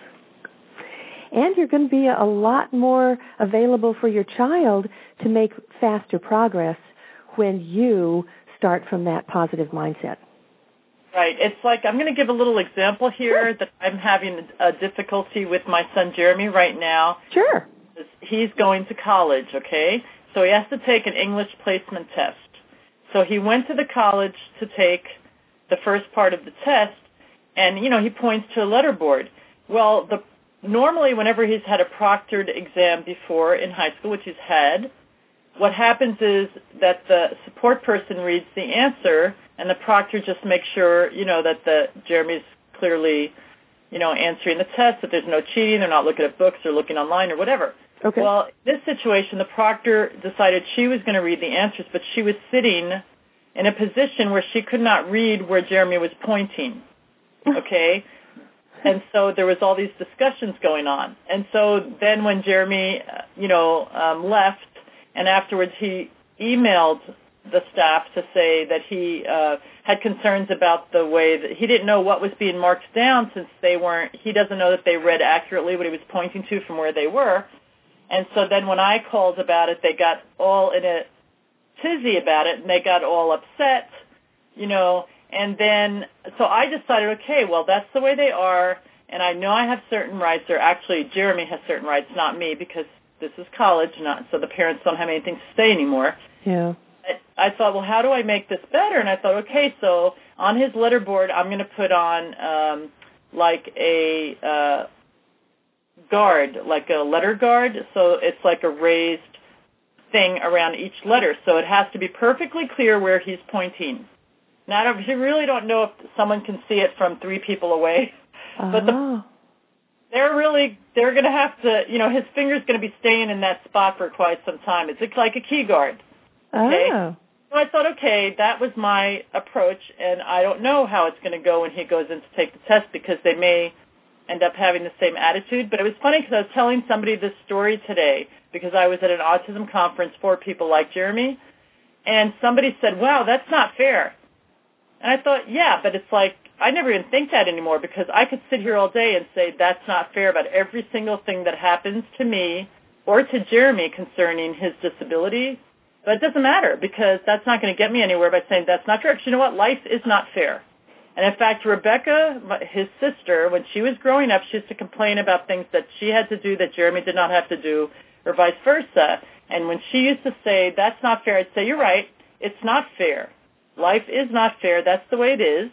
And you're going to be a lot more available for your child to make faster progress when you start from that positive mindset.
Right. It's like, I'm going to give a little example here that I'm having a difficulty with my son Jeremy right now.
Sure.
He's going to college, okay? So he has to take an English placement test. So he went to the college to take the first part of the test, and, you know, he points to a letterboard. Well, normally whenever he's had a proctored exam before in high school, which he's had, what happens is that the support person reads the answer, and the proctor just makes sure, you know, that Jeremy's clearly, you know, answering the test, that there's no cheating, they're not looking at books or looking online or whatever.
Okay.
Well, in this situation, the proctor decided she was going to read the answers, but she was sitting in a position where she could not read where Jeremy was pointing, okay? And so there was all these discussions going on. And so then when Jeremy, left, and afterwards he emailed the staff to say that he had concerns about the way that he didn't know what was being marked down since he doesn't know that they read accurately what he was pointing to from where they were. And so then when I called about it, they got all in a tizzy about it, and they got all upset, and then so I decided, okay, well, that's the way they are, and I know I have certain rights, or actually Jeremy has certain rights, not me, because this is college, so the parents don't have anything to say anymore.
Yeah.
I thought, well, how do I make this better? And I thought, okay, so on his letterboard, I'm going to put on like a guard, like a letter guard. So it's like a raised thing around each letter. So it has to be perfectly clear where he's pointing. Now, I really don't know if someone can see it from 3 people away, but they're going to have to, his finger's going to be staying in that spot for quite some time. It's like a key guard. Okay?
Oh.
So I thought, okay, that was my approach, and I don't know how it's going to go when he goes in to take the test because they may end up having the same attitude. But it was funny because I was telling somebody this story today because I was at an autism conference for people like Jeremy, and somebody said, wow, that's not fair. And I thought, yeah, but it's like I never even think that anymore because I could sit here all day and say that's not fair about every single thing that happens to me or to Jeremy concerning his disability. But it doesn't matter because that's not going to get me anywhere by saying that's not fair. Because you know what? Life is not fair. And in fact, Rebecca, his sister, when she was growing up, she used to complain about things that she had to do that Jeremy did not have to do or vice versa. And when she used to say, that's not fair, I'd say, you're right. It's not fair. Life is not fair. That's the way it is.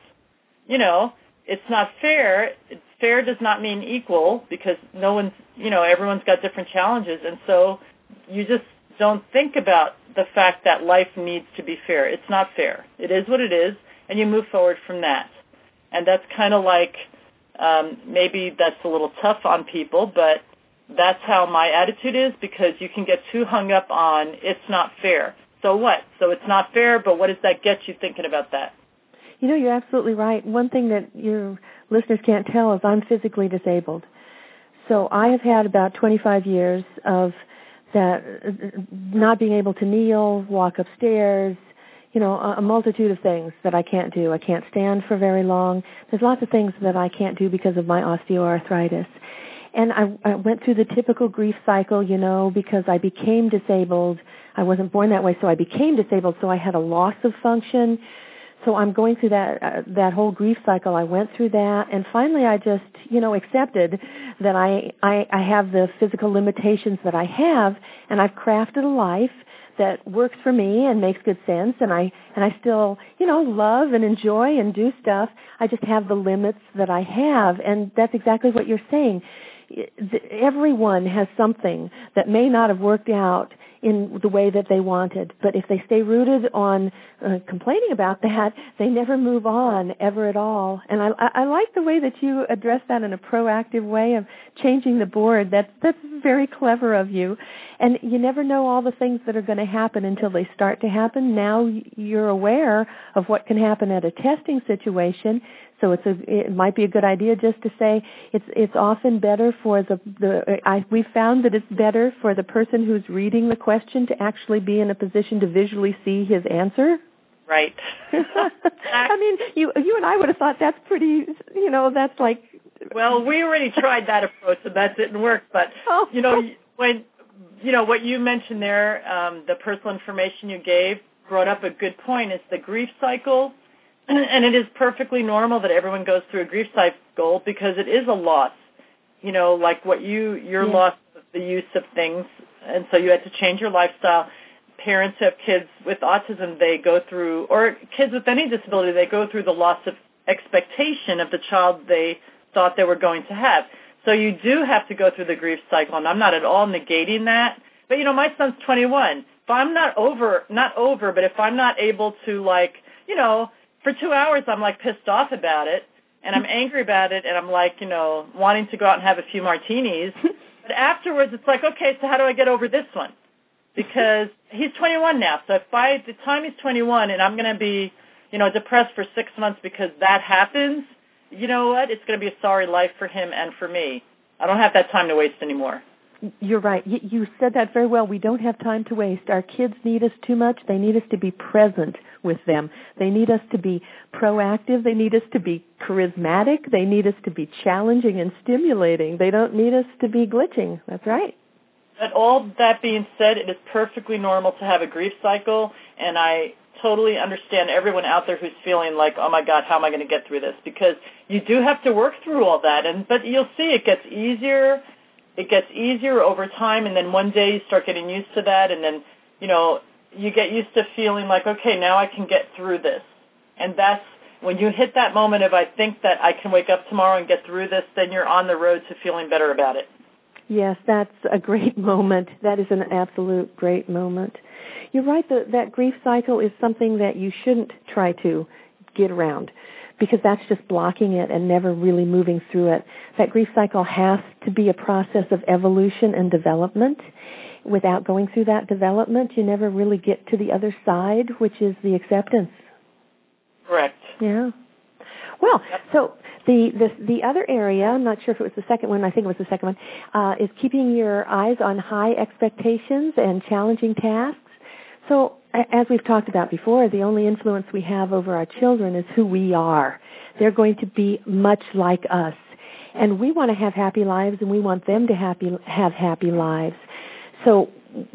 It's not fair. Fair does not mean equal because everyone's got different challenges. And so you just don't think about the fact that life needs to be fair. It's not fair. It is what it is, and you move forward from that. And that's kind of like maybe that's a little tough on people, but that's how my attitude is because you can get too hung up on it's not fair. So what? So it's not fair, but what does that get you thinking about that?
You're absolutely right. One thing that your listeners can't tell is I'm physically disabled. So I have had about 25 years of that not being able to kneel, walk upstairs, a multitude of things that I can't do. I can't stand for very long. There's lots of things that I can't do because of my osteoarthritis. And I went through the typical grief cycle, because I became disabled. I wasn't born that way, so I became disabled, so I had a loss of function. So I'm going through that whole grief cycle. I went through that, and finally I just, accepted that I have the physical limitations that I have, and I've crafted a life that works for me and makes good sense, and I still, love and enjoy and do stuff. I just have the limits that I have, and that's exactly what you're saying. Everyone has something that may not have worked out in the way that they wanted. But if they stay rooted on complaining about that, they never move on ever at all. And I like the way that you address that in a proactive way of changing the board. That's very clever of you. And you never know all the things that are going to happen until they start to happen. Now you're aware of what can happen at a testing situation. So it might be a good idea just to say it's often better for we found that it's better for the person who's reading the question to actually be in a position to visually see his answer.
Right.
I mean, you and I would have thought that's pretty, that's like.
Well, we already tried that approach and that didn't work. But when what you mentioned there, the personal information you gave brought up a good point. It's the grief cycle. And it is perfectly normal that everyone goes through a grief cycle because it is a loss, like what your loss of the use of things, and so you had to change your lifestyle. Parents who have kids with autism, they go through, or kids with any disability, they go through the loss of expectation of the child they thought they were going to have. So you do have to go through the grief cycle, and I'm not at all negating that. But, my son's 21. If I'm not over, but if I'm not able to, for 2 hours, I'm pissed off about it, and I'm angry about it, and I'm wanting to go out and have a few martinis. But afterwards, it's okay, so how do I get over this one? Because he's 21 now, so if by the time he's 21 and I'm going to be, depressed for 6 months because that happens, you know what? It's going to be a sorry life for him and for me. I don't have that time to waste anymore.
You're right. You said that very well. We don't have time to waste. Our kids need us too much. They need us to be present with them. They need us to be proactive. They need us to be charismatic. They need us to be challenging and stimulating. They don't need us to be glitching. That's right.
But all that being said, it is perfectly normal to have a grief cycle, and I totally understand everyone out there who's feeling like, oh my God, how am I going to get through this? Because you do have to work through all that, but you'll see it gets easier. It gets easier over time, and then one day you start getting used to that, and then, you get used to feeling like, okay, now I can get through this. And that's when you hit that moment of, I think that I can wake up tomorrow and get through this, then you're on the road to feeling better about it.
Yes, that's a great moment. That is an absolute great moment. You're right, that grief cycle is something that you shouldn't try to get around, because that's just blocking it and never really moving through it. That grief cycle has to be a process of evolution and development. Without going through that development, you never really get to the other side, which is the acceptance.
Correct.
Yeah. Well, so the other area, I'm not sure if it was the second one, I think it was the second one, is keeping your eyes on high expectations and challenging tasks. So as we've talked about before, the only influence we have over our children is who we are. They're going to be much like us. And we want to have happy lives, and we want them to have happy lives. So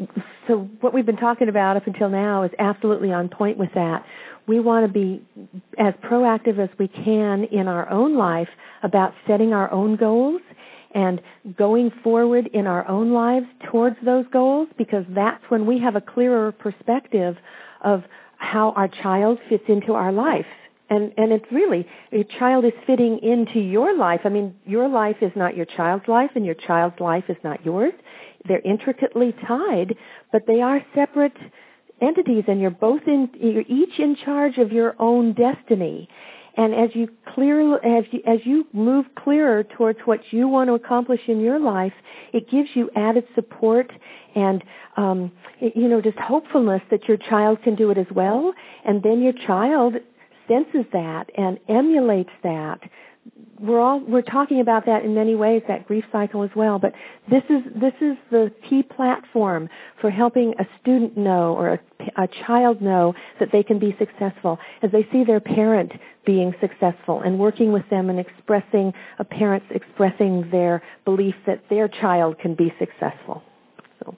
what we've been talking about up until now is absolutely on point with that. We want to be as proactive as we can in our own life about setting our own goals and going forward in our own lives towards those goals, because that's when we have a clearer perspective of how our child fits into our life. And it's really, your child is fitting into your life. I mean, your life is not your child's life, and your child's life is not yours. They're intricately tied, but they are separate entities, and you're each in charge of your own destiny. And as you move clearer towards what you want to accomplish in your life, it gives you added support and just hopefulness that your child can do it as well. And then your child senses that and emulates that. We're talking about that in many ways, that grief cycle as well. But this is the key platform for helping a student know, or a child know, that they can be successful as they see their parent being successful, and working with them and parents expressing their belief that their child can be successful. So,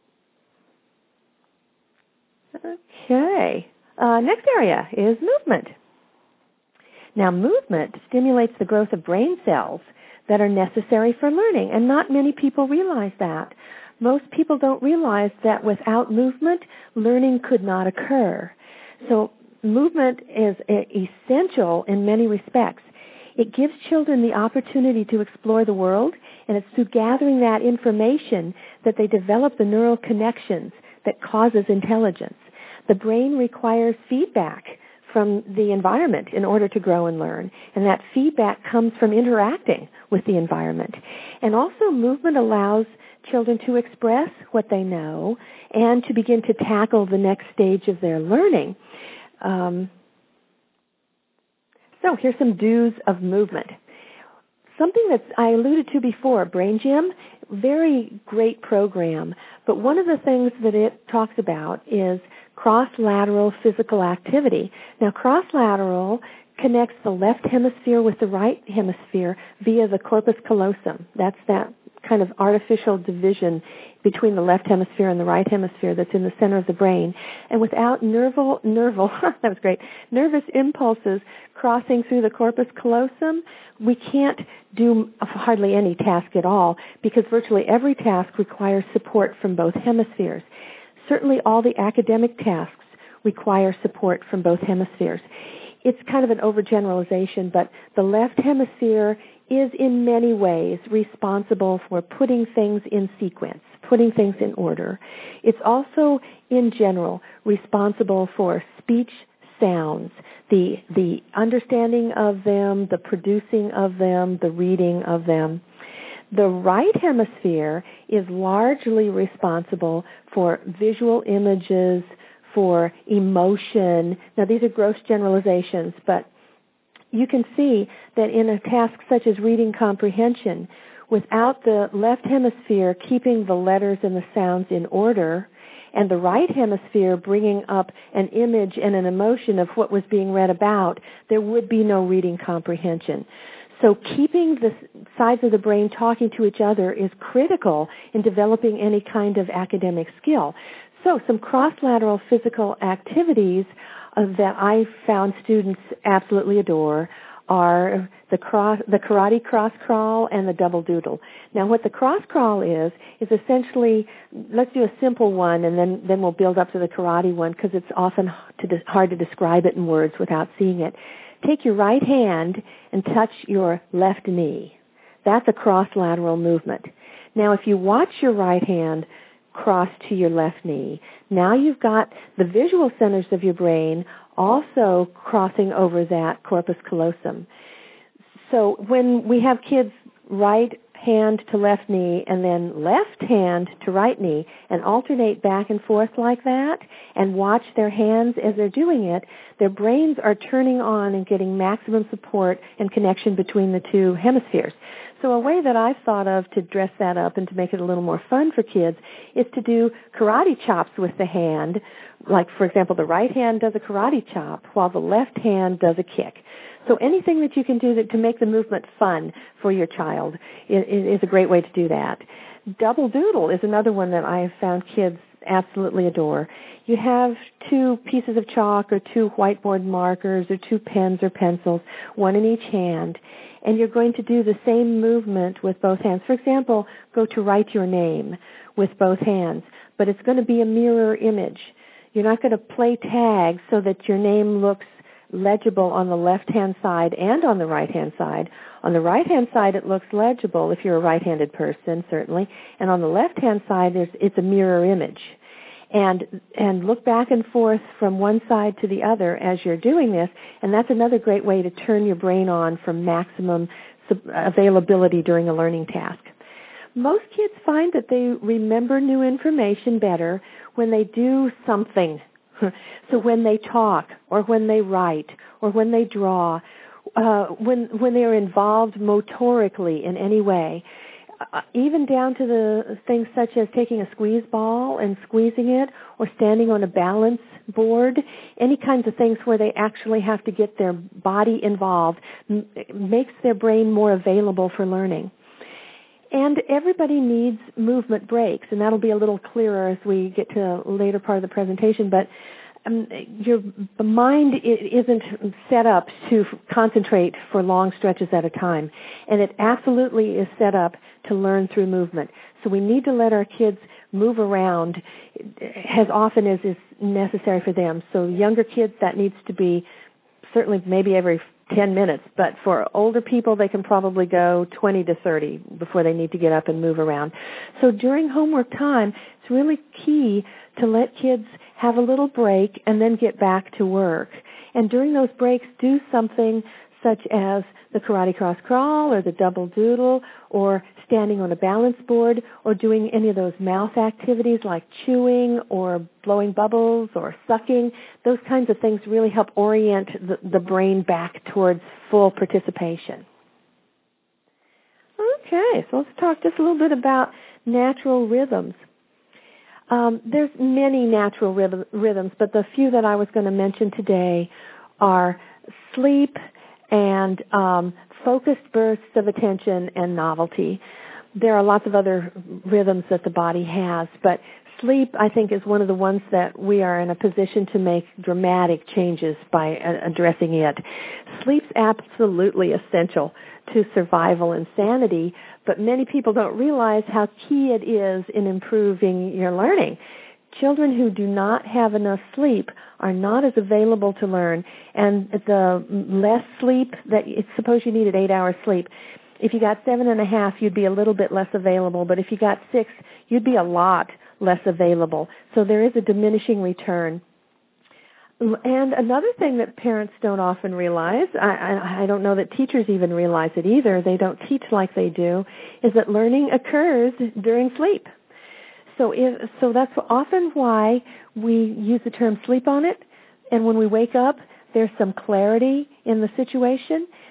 okay. Next area is movement. Now, movement stimulates the growth of brain cells that are necessary for learning, and not many people realize that. Most people don't realize that without movement, learning could not occur. So movement is essential in many respects. It gives children the opportunity to explore the world, and it's through gathering that information that they develop the neural connections that causes intelligence. The brain requires feedback from the environment in order to grow and learn, and that feedback comes from interacting with the environment. And also, movement allows children to express what they know and to begin to tackle the next stage of their learning. So here's some do's of movement. Something that I alluded to before, Brain Gym, very great program, but one of the things that it talks about is cross-lateral physical activity. Now, cross-lateral connects the left hemisphere with the right hemisphere via the corpus callosum. That's that kind of artificial division between the left hemisphere and the right hemisphere that's in the center of the brain. And without nerval that was great, nervous impulses crossing through the corpus callosum, we can't do hardly any task at all, because virtually every task requires support from both hemispheres. Certainly all the academic tasks require support from both hemispheres. It's kind of an overgeneralization, but the left hemisphere is in many ways responsible for putting things in sequence, putting things in order. It's also, in general, responsible for speech sounds, the understanding of them, the producing of them, the reading of them. The right hemisphere is largely responsible for visual images, for emotion. Now, these are gross generalizations, but you can see that in a task such as reading comprehension, without the left hemisphere keeping the letters and the sounds in order, and the right hemisphere bringing up an image and an emotion of what was being read about, there would be no reading comprehension. So keeping the sides of the brain talking to each other is critical in developing any kind of academic skill. So some cross-lateral physical activities that I found students absolutely adore are the karate cross crawl and the double doodle. Now what the cross crawl is essentially, let's do a simple one and then we'll build up to the karate one because it's often hard to describe it in words without seeing it. Take your right hand and touch your left knee. That's a cross-lateral movement. Now if you watch your right hand cross to your left knee, now you've got the visual centers of your brain also crossing over that corpus callosum. So when we have kids right hand to left knee and then left hand to right knee and alternate back and forth like that and watch their hands as they're doing it, their brains are turning on and getting maximum support and connection between the two hemispheres. So a way that I've thought of to dress that up and to make it a little more fun for kids is to do karate chops with the hand. Like, for example, the right hand does a karate chop while the left hand does a kick. So anything that you can do to make the movement fun for your child is a great way to do that. Double doodle is another one that I have found kids absolutely adore. You have two pieces of chalk or two whiteboard markers or two pens or pencils, one in each hand, and you're going to do the same movement with both hands. For example, go to write your name with both hands, but it's going to be a mirror image. You're not going to play tag so that your name looks legible on the left-hand side and on the right-hand side. On the right-hand side, it looks legible if you're a right-handed person, certainly, and on the left-hand side, it's a mirror image. And look back and forth from one side to the other as you're doing this, and that's another great way to turn your brain on for maximum availability during a learning task. Most kids find that they remember new information better when they do something. So when they talk, or when they write, or when they draw, when they are involved motorically in any way, even down to the things such as taking a squeeze ball and squeezing it, or standing on a balance board, any kinds of things where they actually have to get their body involved, makes their brain more available for learning. And everybody needs movement breaks, and that'll be a little clearer as we get to a later part of the presentation, but your mind isn't set up to concentrate for long stretches at a time, and it absolutely is set up to learn through movement. So we need to let our kids move around as often as is necessary for them. So younger kids, that needs to be certainly maybe every 10 minutes, but for older people, they can probably go 20 to 30 before they need to get up and move around. So during homework time, it's really key to let kids have a little break and then get back to work. And during those breaks, do something such as the karate cross crawl or the double doodle or standing on a balance board or doing any of those mouth activities like chewing or blowing bubbles or sucking. Those kinds of things really help orient the brain back towards full participation. Okay, so let's talk just a little bit about natural rhythms. There's many natural rhythms, but the few that I was going to mention today are sleep and focused bursts of attention and novelty. There are lots of other rhythms that the body has, but sleep, I think, is one of the ones that we are in a position to make dramatic changes by addressing it. Sleep's absolutely essential to survival and sanity, but many people don't realize how key it is in improving your learning. Children who do not have enough sleep are not as available to learn, and the less sleep suppose you needed 8 hours sleep. If you got 7.5, you'd be a little bit less available, but if you got 6, you'd be a lot less available. So there is a diminishing return. And another thing that parents don't often realize, I don't know that teachers even realize it either, they don't teach like they do, is that learning occurs during sleep. So that's often why we use the term sleep on it, and when we wake up, there's some clarity in the situation.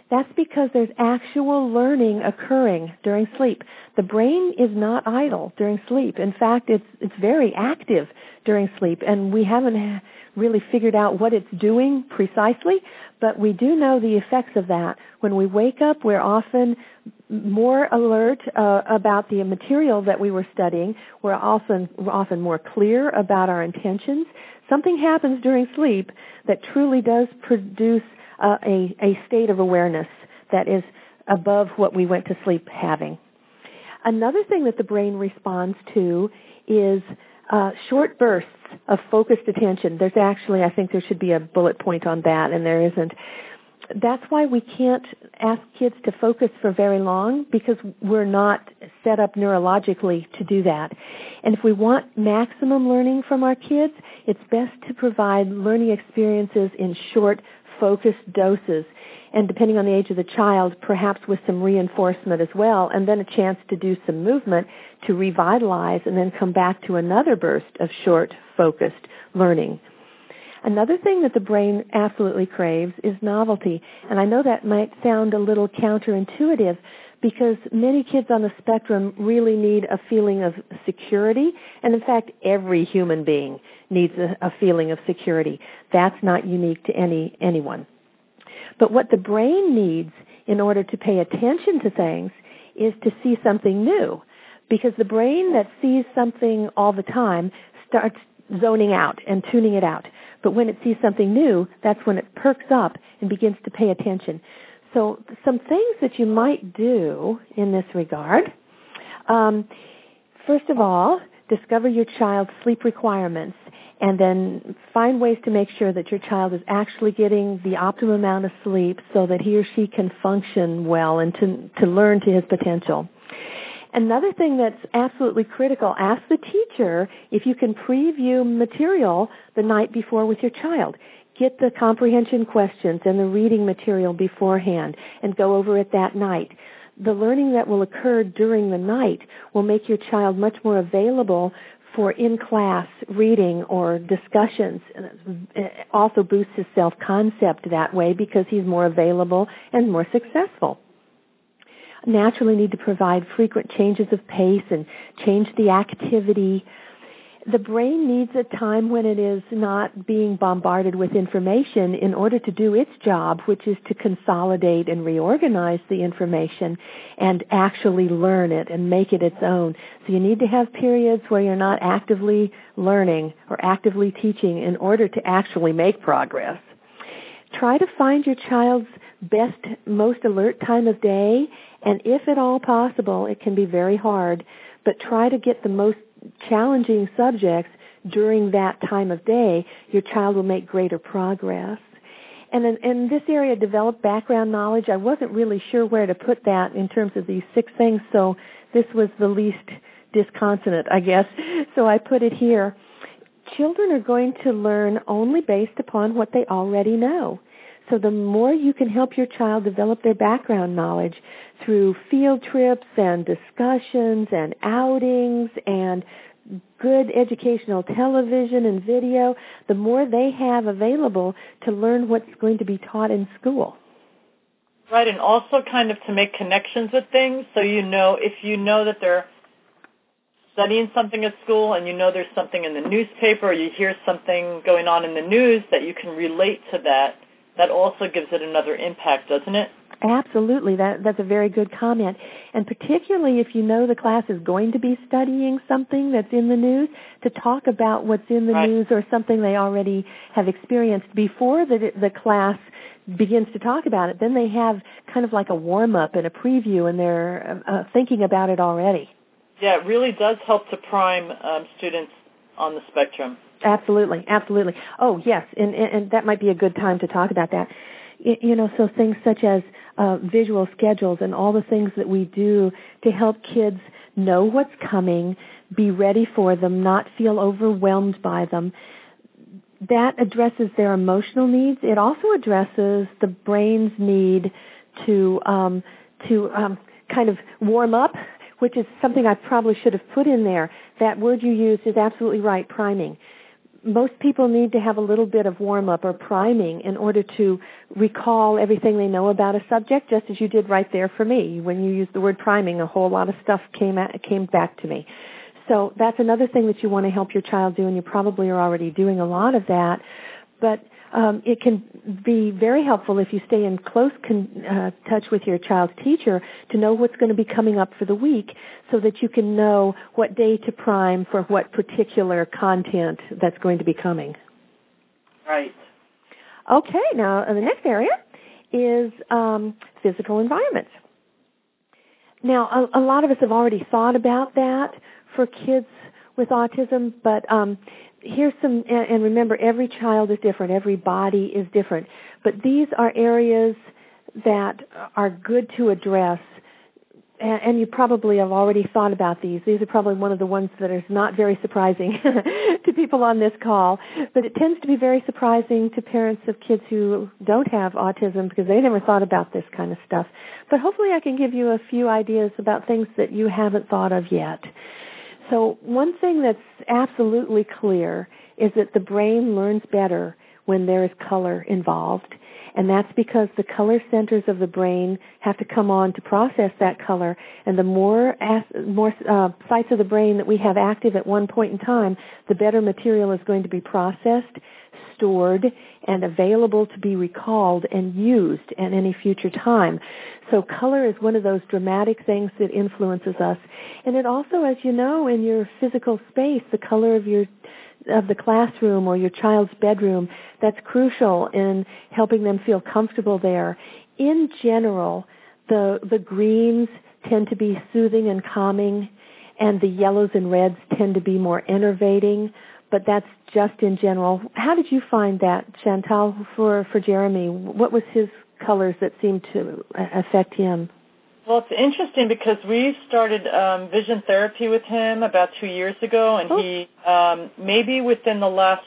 That's because there's actual learning occurring during sleep. The brain is not idle during sleep. In fact, it's very active during sleep, and we haven't really figured out what it's doing precisely, but we do know the effects of that. When we wake up, we're often more alert about the material that we were studying. We're often more clear about our intentions. Something happens during sleep that truly does produce a state of awareness that is above what we went to sleep having. Another thing that the brain responds to is short bursts of focused attention. There's actually, I think there should be a bullet point on that, and there isn't. That's why we can't ask kids to focus for very long, because we're not set up neurologically to do that. And if we want maximum learning from our kids, it's best to provide learning experiences in short, focused doses. And depending on the age of the child, perhaps with some reinforcement as well, and then a chance to do some movement to revitalize and then come back to another burst of short, focused learning. Another thing that the brain absolutely craves is novelty. And I know that might sound a little counterintuitive, because many kids on the spectrum really need a feeling of security. And in fact, every human being needs a feeling of security. That's not unique to anyone. But what the brain needs in order to pay attention to things is to see something new. Because the brain that sees something all the time starts zoning out and tuning it out. But when it sees something new, that's when it perks up and begins to pay attention. So some things that you might do in this regard. First of all, discover your child's sleep requirements, and then find ways to make sure that your child is actually getting the optimum amount of sleep so that he or she can function well and to learn to his potential. Another thing that's absolutely critical, ask the teacher if you can preview material the night before with your child. Get the comprehension questions and the reading material beforehand and go over it that night. The learning that will occur during the night will make your child much more available for in-class reading or discussions. It also boosts his self-concept that way because he's more available and more successful. Naturally need to provide frequent changes of pace and change the activity. The brain needs a time when it is not being bombarded with information in order to do its job, which is to consolidate and reorganize the information and actually learn it and make it its own. So you need to have periods where you're not actively learning or actively teaching in order to actually make progress. Try to find your child's best, most alert time of day, and if at all possible, it can be very hard, but try to get the most challenging subjects during that time of day. Your child will make greater progress. And in this area, develop background knowledge. I wasn't really sure where to put that in terms of these 6 things, so this was the least disconsonant, I guess. So I put it here. Children are going to learn only based upon what they already know. So the more you can help your child develop their background knowledge through field trips and discussions and outings and good educational television and video, the more they have available to learn what's going to be taught in school.
Right, and also kind of to make connections with things, so you know, if you know that they're studying something at school and you know there's something in the newspaper or you hear something going on in the news that you can relate to that, that also gives it another impact, doesn't it?
Absolutely. That's a very good comment. And particularly if you know the class is going to be studying something that's in the news, to talk about what's in the news or something they already have experienced before the class begins to talk about it. Then they have kind of like a warm-up and a preview, and they're thinking about it already.
Yeah, it really does help to prime students on the spectrum.
Absolutely, absolutely. Oh, yes, and that might be a good time to talk about that. You know, so things such as visual schedules and all the things that we do to help kids know what's coming, be ready for them, not feel overwhelmed by them. That addresses their emotional needs. It also addresses the brain's need to kind of warm up, which is something I probably should have put in there. That word you used is absolutely right, priming. most people need to have a little bit of warm-up or priming in order to recall everything they know about a subject, just as you did right there for me. When you used the word priming, a whole lot of stuff came back to me. So that's another thing that you want to help your child do, and you probably are already doing a lot of that. But it can be very helpful if you stay in close touch with your child's teacher to know what's going to be coming up for the week so that you can know what day to prime for what particular content that's going to be coming.
Right.
Okay, now the next area is physical environments. Now, a lot of us have already thought about that for kids with autism, but here's some, and remember, every child is different, every body is different, but these are areas that are good to address, and you probably have already thought about these. These are probably one of the ones that is not very surprising to people on this call, but it tends to be very surprising to parents of kids who don't have autism because they never thought about this kind of stuff. But hopefully I can give you a few ideas about things that you haven't thought of yet. So one thing that's absolutely clear is that the brain learns better when there is color involved, and that's because the color centers of the brain have to come on to process that color, and the more sites of the brain that we have active at one point in time, the better material is going to be processed, stored, and available to be recalled and used at any future time. So color is one of those dramatic things that influences us. And it also, as you know, in your physical space, the color of the classroom or your child's bedroom, that's crucial in helping them feel comfortable there. In general, the greens tend to be soothing and calming, and the yellows and reds tend to be more enervating, but that's just in general. How did you find that, Chantal, for Jeremy? What was his colors that seemed to affect him?
Well, it's interesting because we started vision therapy with him about 2 years ago, and he maybe within the last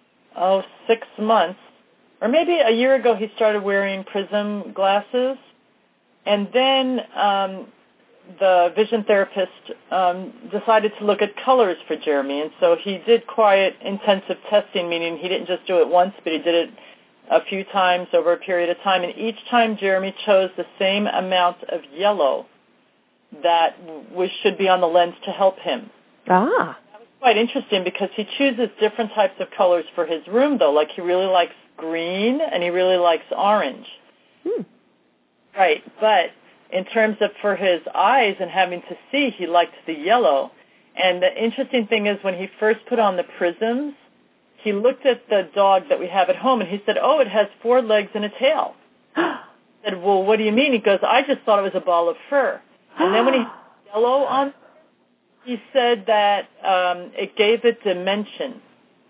6 months, or maybe a year ago, he started wearing prism glasses, and then the vision therapist decided to look at colors for Jeremy, and so he did quite intensive testing, meaning he didn't just do it once, but he did it a few times over a period of time, and each time Jeremy chose the same amount of yellow that should be on the lens to help him.
Ah.
That was quite interesting because he chooses different types of colors for his room, though. Like he really likes green and he really likes orange. Right, but in terms of for his eyes and having to see, he liked the yellow. And the interesting thing is when he first put on the prisms, he looked at the dog that we have at home, and he said, "Oh, it has 4 legs and a tail." I said, "Well, what do you mean?" He goes, "I just thought it was a ball of fur." And then when he put yellow on, he said that it gave it dimension.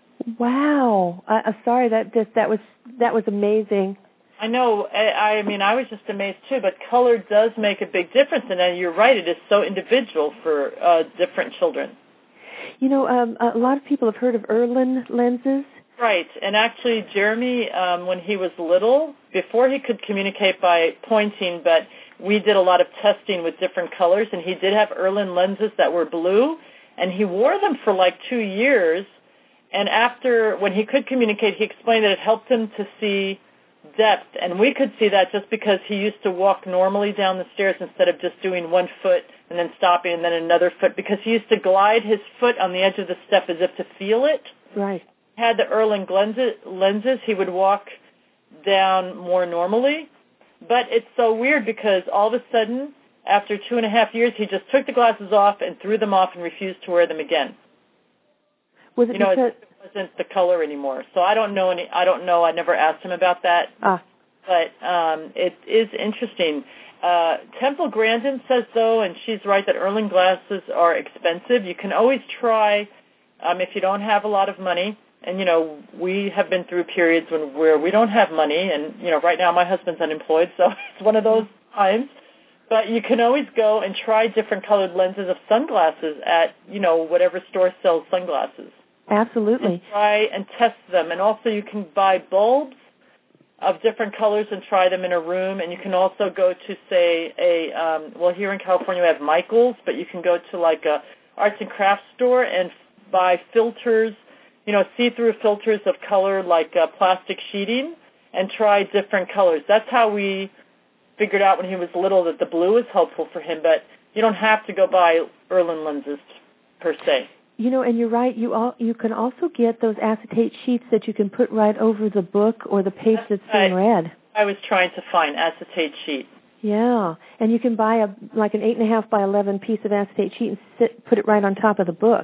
Wow! Sorry, that was amazing.
I know. I mean, I was just amazed too. But color does make a big difference, and you're right. It is so individual for different children.
You know, a lot of people have heard of Irlen lenses.
Right, and actually Jeremy, when he was little, before he could communicate by pointing, but we did a lot of testing with different colors, and he did have Irlen lenses that were blue, and he wore them for like 2 years, and after, when he could communicate, he explained that it helped him to see depth, and we could see that just because he used to walk normally down the stairs instead of just doing one foot and then stopping and then another foot, because he used to glide his foot on the edge of the step as if to feel it.
Right.
Had the Irlen lenses, he would walk down more normally. But it's so weird because all of a sudden, after 2.5 years, he just took the glasses off and threw them off and refused to wear them again.
Was it because
it wasn't the color anymore. So I don't know. I never asked him about that. But it is interesting. Temple Grandin says, though, and she's right, that Irlen glasses are expensive. You can always try if you don't have a lot of money. And, we have been through periods where we don't have money. And, right now my husband's unemployed, so it's one of those times. But you can always go and try different colored lenses of sunglasses at, whatever store sells sunglasses.
Absolutely.
And try and test them. And also you can buy bulbs of different colors and try them in a room. And you can also go to, say, here in California we have Michael's, but you can go to like a arts and crafts store and buy filters, see-through filters of color like plastic sheeting and try different colors. That's how we figured out when he was little that the blue is helpful for him, but you don't have to go buy Irlen lenses per se.
And you're right. You can also get those acetate sheets that you can put right over the book or the page that's being read.
I was trying to find acetate sheet.
Yeah, and you can buy an 8.5 by 11 piece of acetate sheet and put it right on top of the book.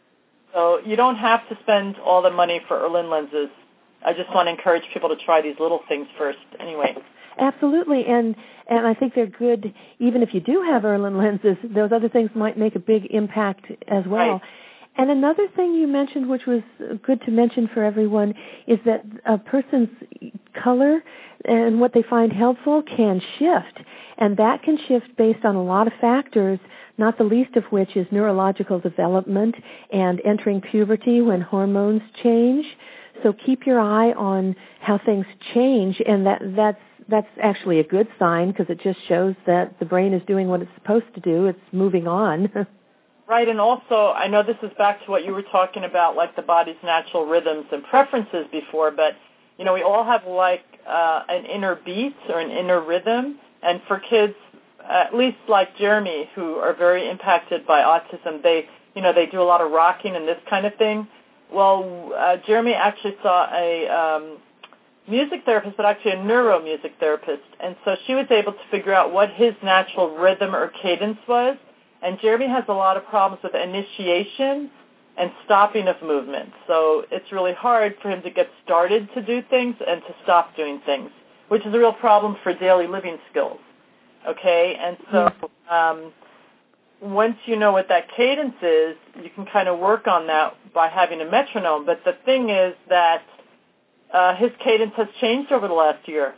So you don't have to spend all the money for Irlen lenses. I just want to encourage people to try these little things first. Anyway.
Absolutely, and I think they're good. Even if you do have Irlen lenses, those other things might make a big impact as well. Right. And another thing you mentioned, which was good to mention for everyone, is that a person's color and what they find helpful can shift. And that can shift based on a lot of factors, not the least of which is neurological development and entering puberty when hormones change. So keep your eye on how things change, and that's actually a good sign because it just shows that the brain is doing what it's supposed to do. It's moving on.
Right, and also, I know this is back to what you were talking about, like the body's natural rhythms and preferences before, but, we all have an inner beat or an inner rhythm, and for kids, at least like Jeremy, who are very impacted by autism, they do a lot of rocking and this kind of thing. Well, Jeremy actually saw a music therapist, but actually a neuromusic therapist, and so she was able to figure out what his natural rhythm or cadence was. And Jeremy has a lot of problems with initiation and stopping of movement. So it's really hard for him to get started to do things and to stop doing things, which is a real problem for daily living skills. Okay? And so once you know what that cadence is, you can kind of work on that by having a metronome. But the thing is that his cadence has changed over the last year.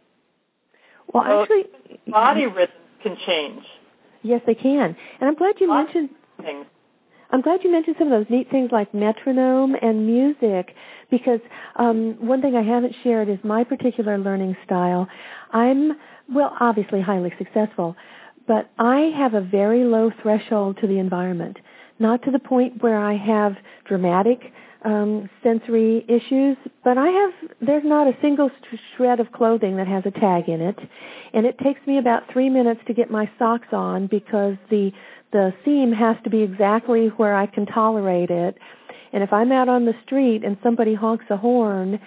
Well,
so
actually,
body rhythms can change.
Yes, they can. And I'm glad you mentioned
things.
I'm glad you mentioned some of those neat things like metronome and music, because one thing I haven't shared is my particular learning style. I'm, obviously highly successful, but I have a very low threshold to the environment, not to the point where I have dramatic sensory issues, but there's not a single shred of clothing that has a tag in it, and it takes me about 3 minutes to get my socks on because the seam has to be exactly where I can tolerate it. And if I'm out on the street and somebody honks a horn,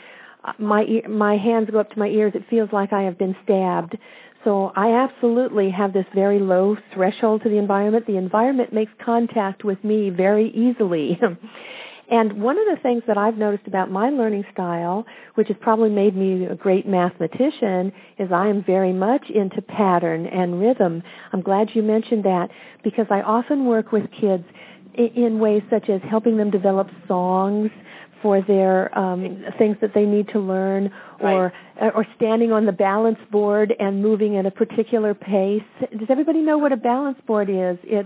my hands go up to my ears. It feels like I have been stabbed. So I absolutely have this very low threshold to the environment. The environment makes contact with me very easily. And one of the things that I've noticed about my learning style, which has probably made me a great mathematician, is I am very much into pattern and rhythm. I'm glad you mentioned that because I often work with kids in ways such as helping them develop songs for their things that they need to learn, or standing on the balance board and moving at a particular pace. Does everybody know what a balance board is? It's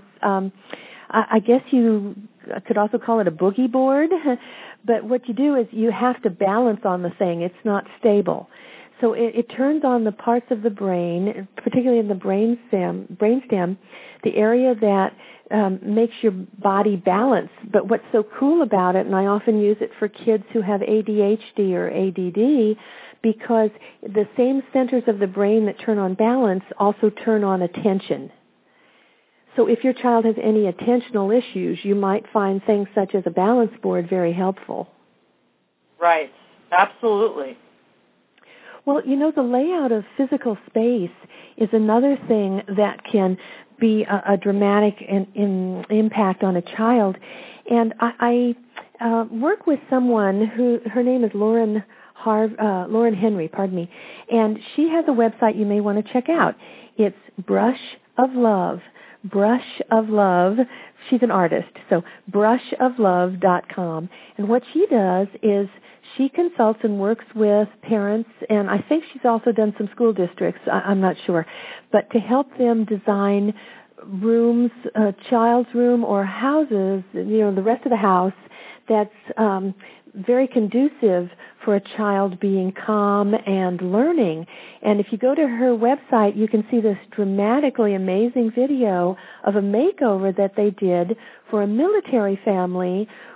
I guess you could also call it a boogie board, but what you do is you have to balance on the thing. It's not stable. So it turns on the parts of the brain, particularly in the brainstem, the area that makes your body balance. But what's so cool about it, and I often use it for kids who have ADHD or ADD, because the same centers of the brain that turn on balance also turn on attention. So if your child has any attentional issues, you might find things such as a balance board very helpful.
Right. Absolutely.
Well, the layout of physical space is another thing that can be a dramatic impact on a child. And I work with someone who, her name is Lauren Henry, and she has a website you may want to check out. It's Brush of Love. Brush of Love. She's an artist, so brushoflove.com. And what she does is she consults and works with parents, and I think she's also done some school districts, I'm not sure, but to help them design rooms, a child's room or houses, the rest of the house that's very conducive for a child being calm and learning. And if you go to her website, you can see this dramatically amazing video of a makeover that they did for a military family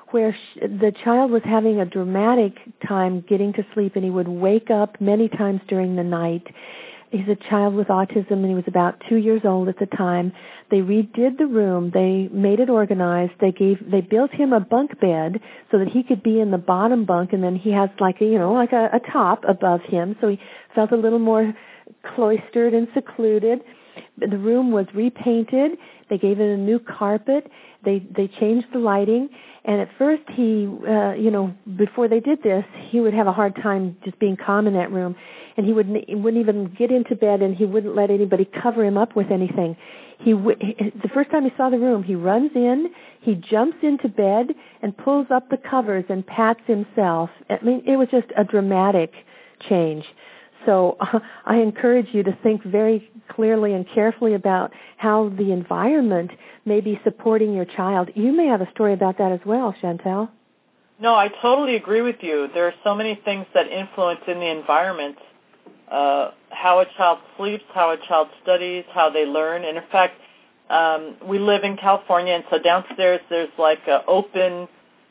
where the child was having a dramatic time getting to sleep, and he would wake up many times during the night. He's a child with autism, and he was about 2 years old at the time. They redid the room. They made it organized. They built him a bunk bed so that he could be in the bottom bunk, and then he has like a top above him, so he felt a little more cloistered and secluded. The room was repainted. They gave it a new carpet. They changed the lighting. And at first he, before they did this, he would have a hard time just being calm in that room. And he wouldn't even get into bed, and he wouldn't let anybody cover him up with anything. The first time he saw the room, he runs in, he jumps into bed and pulls up the covers and pats himself. I mean, it was just a dramatic change. So I encourage you to think very clearly and carefully about how the environment may be supporting your child. You may have a story about that as well, Chantel.
No, I totally agree with you. There are so many things that influence in the environment, how a child sleeps, how a child studies, how they learn. And in fact, we live in California, and so downstairs there's like an open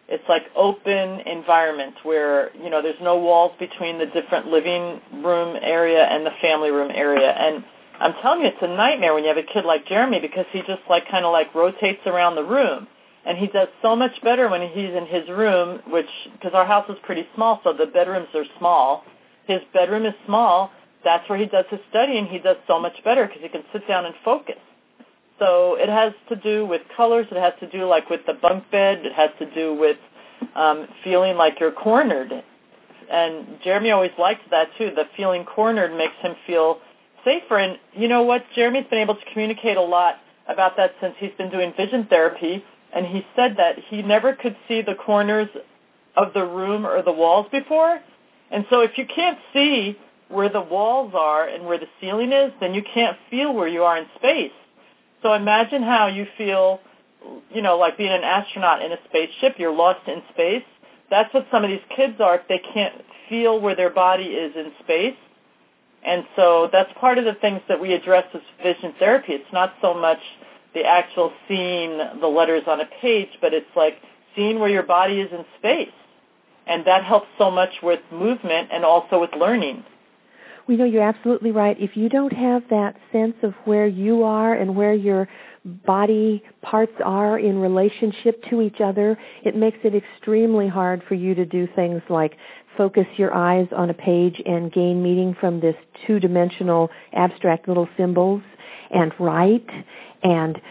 environment where, there's no walls between the different living room area and the family room area. And I'm telling you, it's a nightmare when you have a kid like Jeremy, because he just kind of rotates around the room. And he does so much better when he's in his room, because our house is pretty small, so the bedrooms are small. His bedroom is small. That's where he does his studying. He does so much better because he can sit down and focus. So it has to do with colors. It has to do with the bunk bed. It has to do with feeling like you're cornered. And Jeremy always liked that too. The feeling cornered makes him feel safer. And you know what? Jeremy's been able to communicate a lot about that since he's been doing vision therapy. And he said that he never could see the corners of the room or the walls before. And so if you can't see where the walls are and where the ceiling is, then you can't feel where you are in space. So imagine how you feel, like being an astronaut in a spaceship. You're lost in space. That's what some of these kids are if they can't feel where their body is in space. And so that's part of the things that we address as vision therapy. It's not so much the actual seeing the letters on a page, but it's seeing where your body is in space. And that helps so much with movement and also with learning.
You're absolutely right. If you don't have that sense of where you are and where your body parts are in relationship to each other, it makes it extremely hard for you to do things like focus your eyes on a page and gain meaning from this two-dimensional abstract little symbols and write and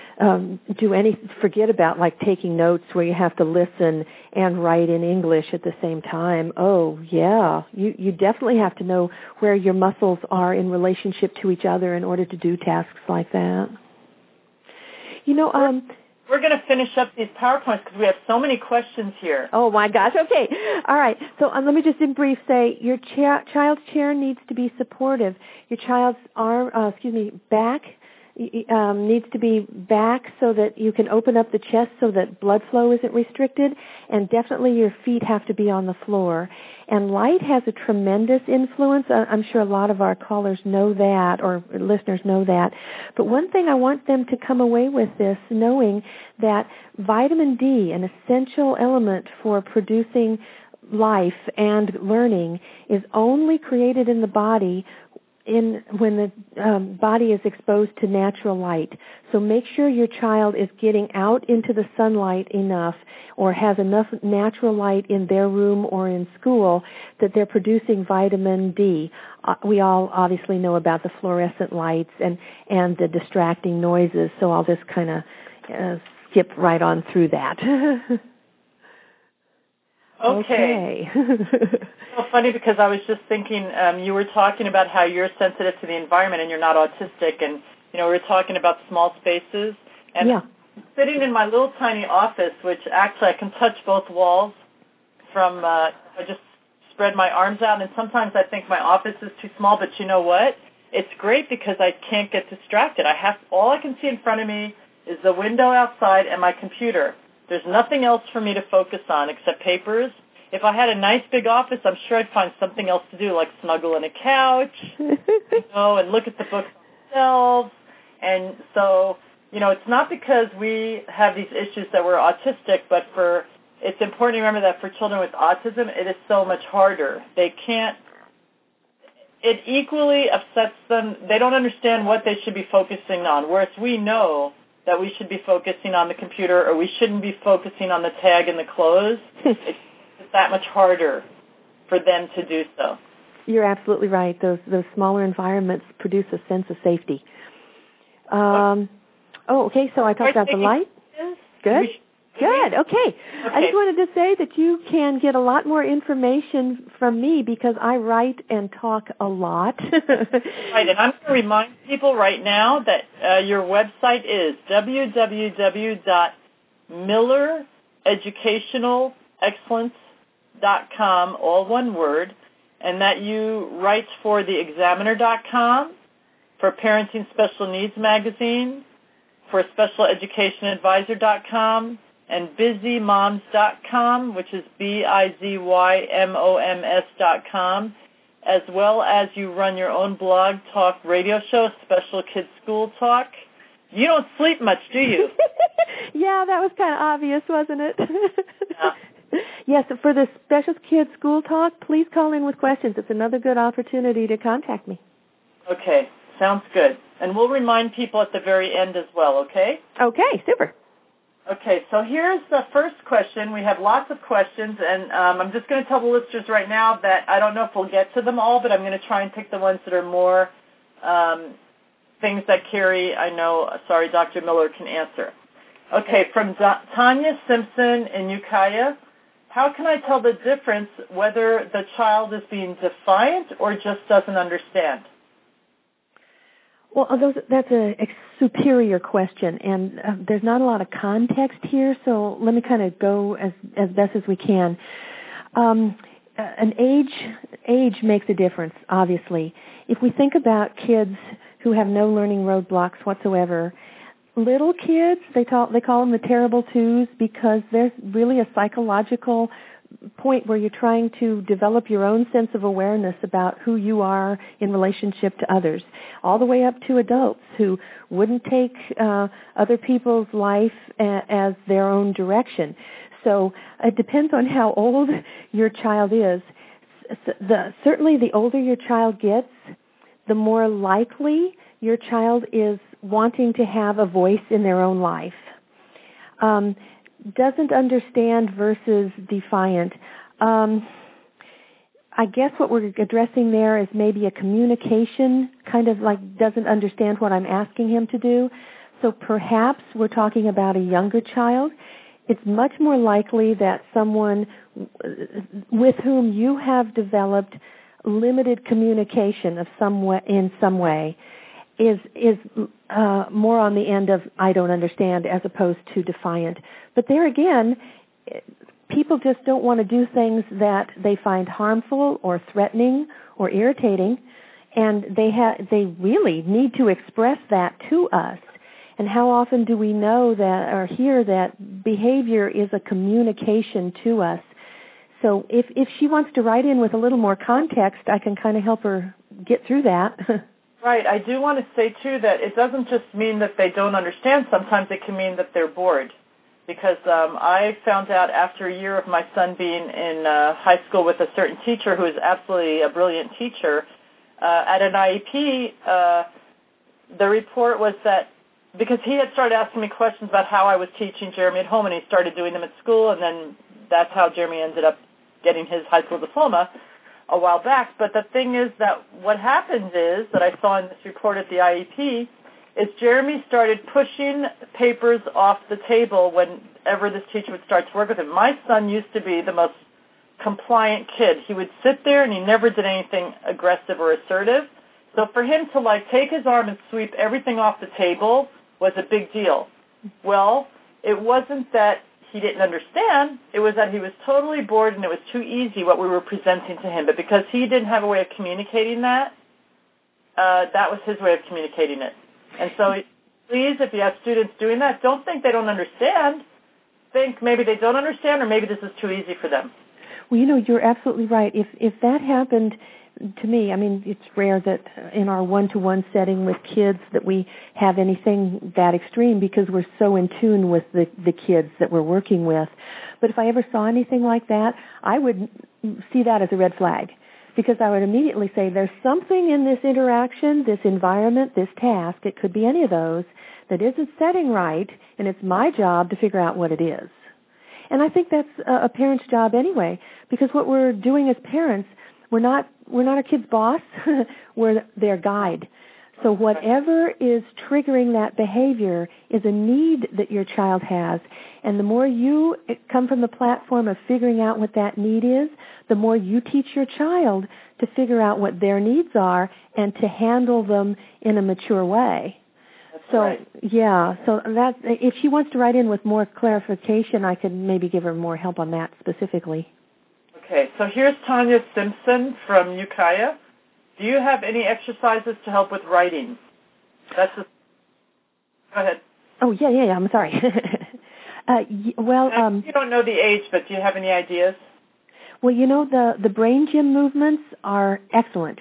forget about taking notes where you have to listen and write in English at the same time. Oh, yeah. You definitely have to know where your muscles are in relationship to each other in order to do tasks like that.
We're going to finish up these PowerPoints because we have so many questions here.
Oh, my gosh. Okay. All right. So let me just in brief say your child's chair needs to be supportive. Your child's back needs to be back so that you can open up the chest so that blood flow isn't restricted, and definitely your feet have to be on the floor. And light has a tremendous influence. I'm sure a lot of our callers know that, or listeners know that. But one thing I want them to come away with this, knowing that vitamin D, an essential element for producing life and learning, is only created in the body when the body is exposed to natural light. So make sure your child is getting out into the sunlight enough or has enough natural light in their room or in school that they're producing vitamin D. We all obviously know about the fluorescent lights and the distracting noises, so I'll just kind of skip right on through that.
Okay. So funny because I was just thinking, you were talking about how you're sensitive to the environment and you're not autistic, and we were talking about small spaces. And
yeah.
Sitting in my little tiny office, which actually I can touch both walls from, I just spread my arms out, and sometimes I think my office is too small, but you know what? It's great because I can't get distracted. All I can see in front of me is the window outside and my computer. There's nothing else for me to focus on except papers. If I had a nice big office, I'm sure I'd find something else to do, like snuggle in a couch, and look at the books themselves. And so, it's not because we have these issues that we're autistic, but for it's important to remember that for children with autism, it is so much harder. They can't, it equally upsets them. They don't understand what they should be focusing on, whereas we know that we should be focusing on the computer or we shouldn't be focusing on the tag and the clothes. It's that much harder for them to do so.
You're absolutely right. Those smaller environments produce a sense of safety. Okay, so I talked about the light. Good. Good. Okay. I just wanted to say that you can get a lot more information from me because I write and talk a lot.
Right, and I'm going to remind people right now that your website is www.millereducationalexcellence.com, all one word, and that you write for theexaminer.com, for Parenting Special Needs Magazine, for specialeducationadvisor.com, and busymoms.com, which is BIZYMOMS.com, as well as you run your own blog talk radio show, Special Kids School Talk. You don't sleep much, do you?
Yeah, that was kind of obvious, wasn't it?
Yeah.
Yes, for the Special Kids School Talk, please call in with questions. It's another good opportunity to contact me.
Okay, sounds good. And we'll remind people at the very end as well, okay?
Okay, super.
Okay, so here's the first question. We have lots of questions, and I'm just going to tell the listeners right now that I don't know if we'll get to them all, but I'm going to try and pick the ones that are more things that Carrie, Dr. Miller can answer. Okay, from Tanya Simpson in Ukiah, how can I tell the difference whether the child is being defiant or just doesn't understand?
Well, that's a superior question, and there's not a lot of context here, so let me kind of go as best as we can. An age makes a difference, obviously. If we think about kids who have no learning roadblocks whatsoever, little kids, they call them the terrible twos because there's really a psychological point where you're trying to develop your own sense of awareness about who you are in relationship to others, all the way up to adults who wouldn't take other people's life as their own direction. So it depends on how old your child is. Certainly the older your child gets, the more likely your child is wanting to have a voice in their own life. Doesn't understand versus defiant. I guess what we're addressing there is maybe a communication, kind of like doesn't understand what I'm asking him to do. So perhaps we're talking about a younger child. It's much more likely that someone with whom you have developed limited communication of in some way is more on the end of I don't understand as opposed to defiant. But there again, people just don't want to do things that they find harmful or threatening or irritating, and they really need to express that to us. And how often do we know that or hear that behavior is a communication to us? So if she wants to write in with a little more context, I can kind of help her get through that.
Right. I do want to say, too, that it doesn't just mean that they don't understand. Sometimes it can mean that they're bored. Because I found out after a year of my son being in high school with a certain teacher who is absolutely a brilliant teacher, at an IEP, the report was that because he had started asking me questions about how I was teaching Jeremy at home, and he started doing them at school, and then that's how Jeremy ended up getting his high school diploma a while back. But the thing is that what happens is, that I saw in this report at the IEP, is Jeremy started pushing papers off the table whenever this teacher would start to work with him. My son used to be the most compliant kid. He would sit there and he never did anything aggressive or assertive. So for him to take his arm and sweep everything off the table was a big deal. Well, it wasn't that he didn't understand. It was that he was totally bored and it was too easy what we were presenting to him. But because he didn't have a way of communicating that was his way of communicating it. And so please, if you have students doing that, don't think they don't understand. Think maybe they don't understand or maybe this is too easy for them.
Well, you're absolutely right. If that happened to me, I mean, it's rare that in our one-to-one setting with kids that we have anything that extreme because we're so in tune with the kids that we're working with. But if I ever saw anything like that, I would see that as a red flag because I would immediately say there's something in this interaction, this environment, this task, it could be any of those, that isn't setting right, and it's my job to figure out what it is. And I think that's a parent's job anyway, because what we're doing as parents, we're not a kid's boss, we're their guide. So whatever is triggering that behavior is a need that your child has. And the more you come from the platform of figuring out what that need is, the more you teach your child to figure out what their needs are and to handle them in a mature way. So, right. Yeah, so that if she wants to write in with more clarification, I could maybe give her more help on that specifically.
Okay, so here's Tanya Simpson from Ukiah. Do you have any exercises to help with writing? Go ahead.
Oh, yeah, I'm sorry.
You don't know the age, but do you have any ideas?
Well, the brain gym movements are excellent.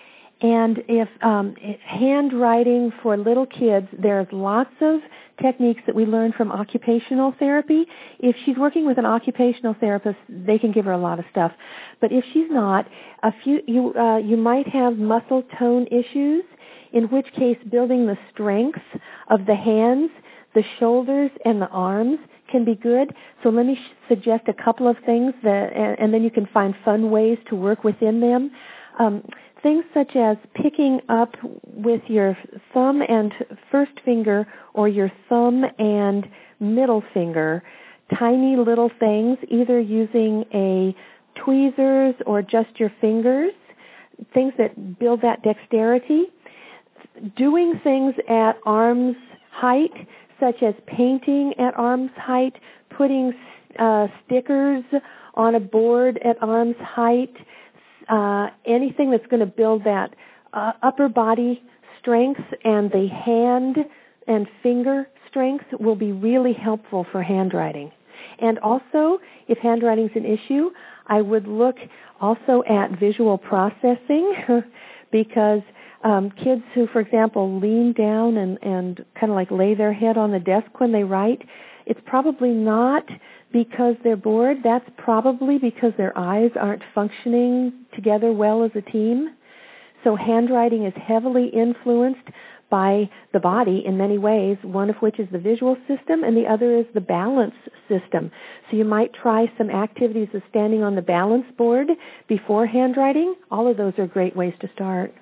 And if handwriting for little kids, there's lots of techniques that we learn from occupational therapy. If she's working with an occupational therapist, they can give her a lot of stuff. But if she's not, you might have muscle tone issues, in which case building the strength of the hands, the shoulders, and the arms can be good. So let me suggest a couple of things, and then you can find fun ways to work within them. Things such as picking up with your thumb and first finger or your thumb and middle finger, tiny little things, either using a tweezers or just your fingers, things that build that dexterity. Doing things at arm's height, such as painting at arm's height, putting stickers on a board at arm's height, anything that's going to build that upper body strength and the hand and finger strength will be really helpful for handwriting. And also, if handwriting's an issue, I would look also at visual processing because kids who, for example, lean down and kind of like lay their head on the desk when they write, it's probably not because they're bored. That's probably because their eyes aren't functioning together well as a team. So handwriting is heavily influenced by the body in many ways, one of which is the visual system and the other is the balance system. So you might try some activities of standing on the balance board before handwriting. All of those are great ways to start.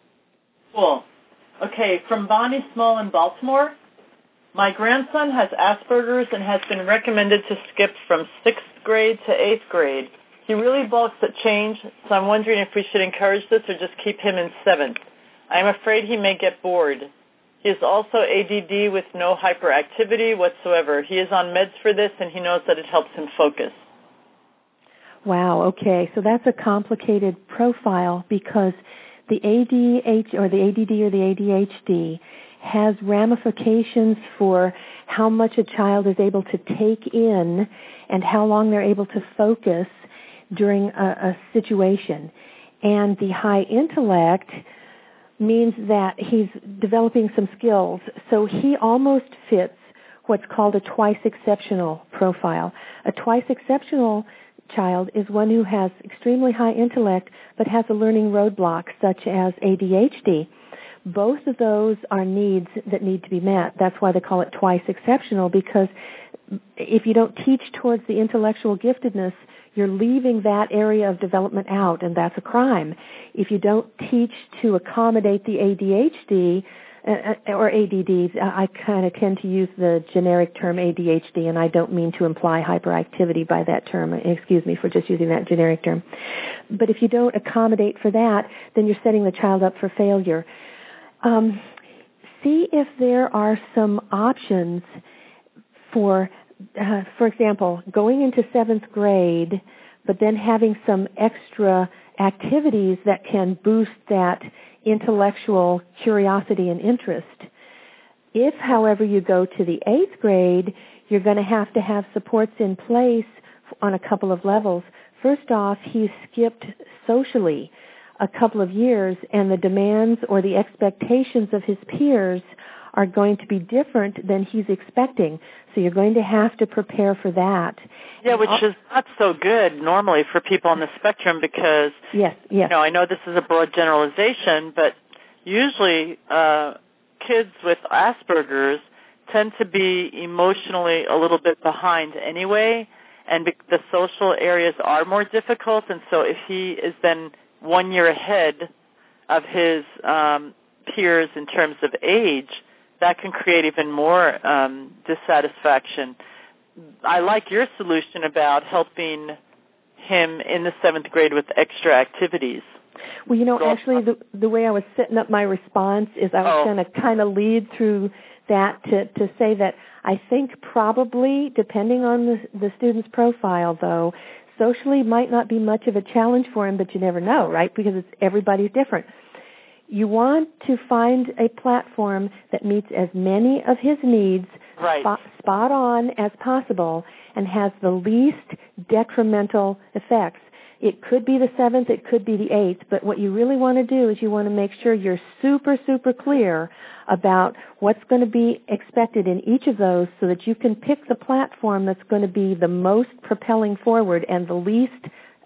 Cool. Okay, from Bonnie Small in Baltimore. My grandson has Asperger's and has been recommended to skip from 6th grade to 8th grade. He really balks at change, so I'm wondering if we should encourage this or just keep him in 7th. I'm afraid he may get bored. He is also ADD with no hyperactivity whatsoever. He is on meds for this, and he knows that it helps him focus.
Wow, okay. So that's a complicated profile because the ADHD or the ADHD has ramifications for how much a child is able to take in and how long they're able to focus during a situation. And the high intellect means that he's developing some skills. So he almost fits what's called a twice exceptional profile. A twice exceptional child is one who has extremely high intellect but has a learning roadblock such as ADHD. Both of those are needs that need to be met. That's why they call it twice exceptional, because if you don't teach towards the intellectual giftedness, you're leaving that area of development out, and that's a crime. If you don't teach to accommodate the ADHD or ADD, I kind of tend to use the generic term ADHD, and I don't mean to imply hyperactivity by that term. Excuse me for just using that generic term. But if you don't accommodate for that, then you're setting the child up for failure. See if there are some options for example, going into 7th grade, but then having some extra activities that can boost that intellectual curiosity and interest. If, however, you go to the 8th grade, you're going to have supports in place on a couple of levels. First off, he skipped socially. a couple of years, and the demands or the expectations of his peers are going to be different than he's expecting. So you're going to have to prepare for that.
Yeah, which is not so good normally for people on the spectrum because,
yes.
I know this is a broad generalization, but usually kids with Asperger's tend to be emotionally a little bit behind anyway, and the social areas are more difficult, and so if he is then 1 year ahead of his peers in terms of age, that can create even more dissatisfaction. I like your solution about helping him in the 7th grade with extra activities.
Well, actually, the way I was setting up my response is I was going to kind of lead through that to say that I think probably, depending on the student's profile, though, socially might not be much of a challenge for him, but you never know, right? Because everybody's different. You want to find a platform that meets as many of his needs spot on as possible and has the least detrimental effects. It could be the 7th, it could be the 8th, but what you really want to do is you want to make sure you're super, super clear about what's going to be expected in each of those so that you can pick the platform that's going to be the most propelling forward and the least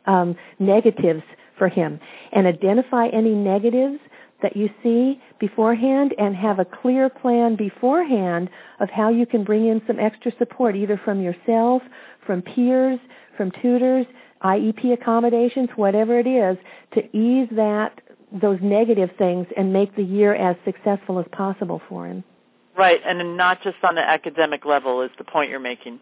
negatives for him. And identify any negatives that you see beforehand and have a clear plan beforehand of how you can bring in some extra support, either from yourself, from peers, from tutors, IEP accommodations, whatever it is, to ease those negative things and make the year as successful as possible for him.
Right, and not just on the academic level is the point you're making.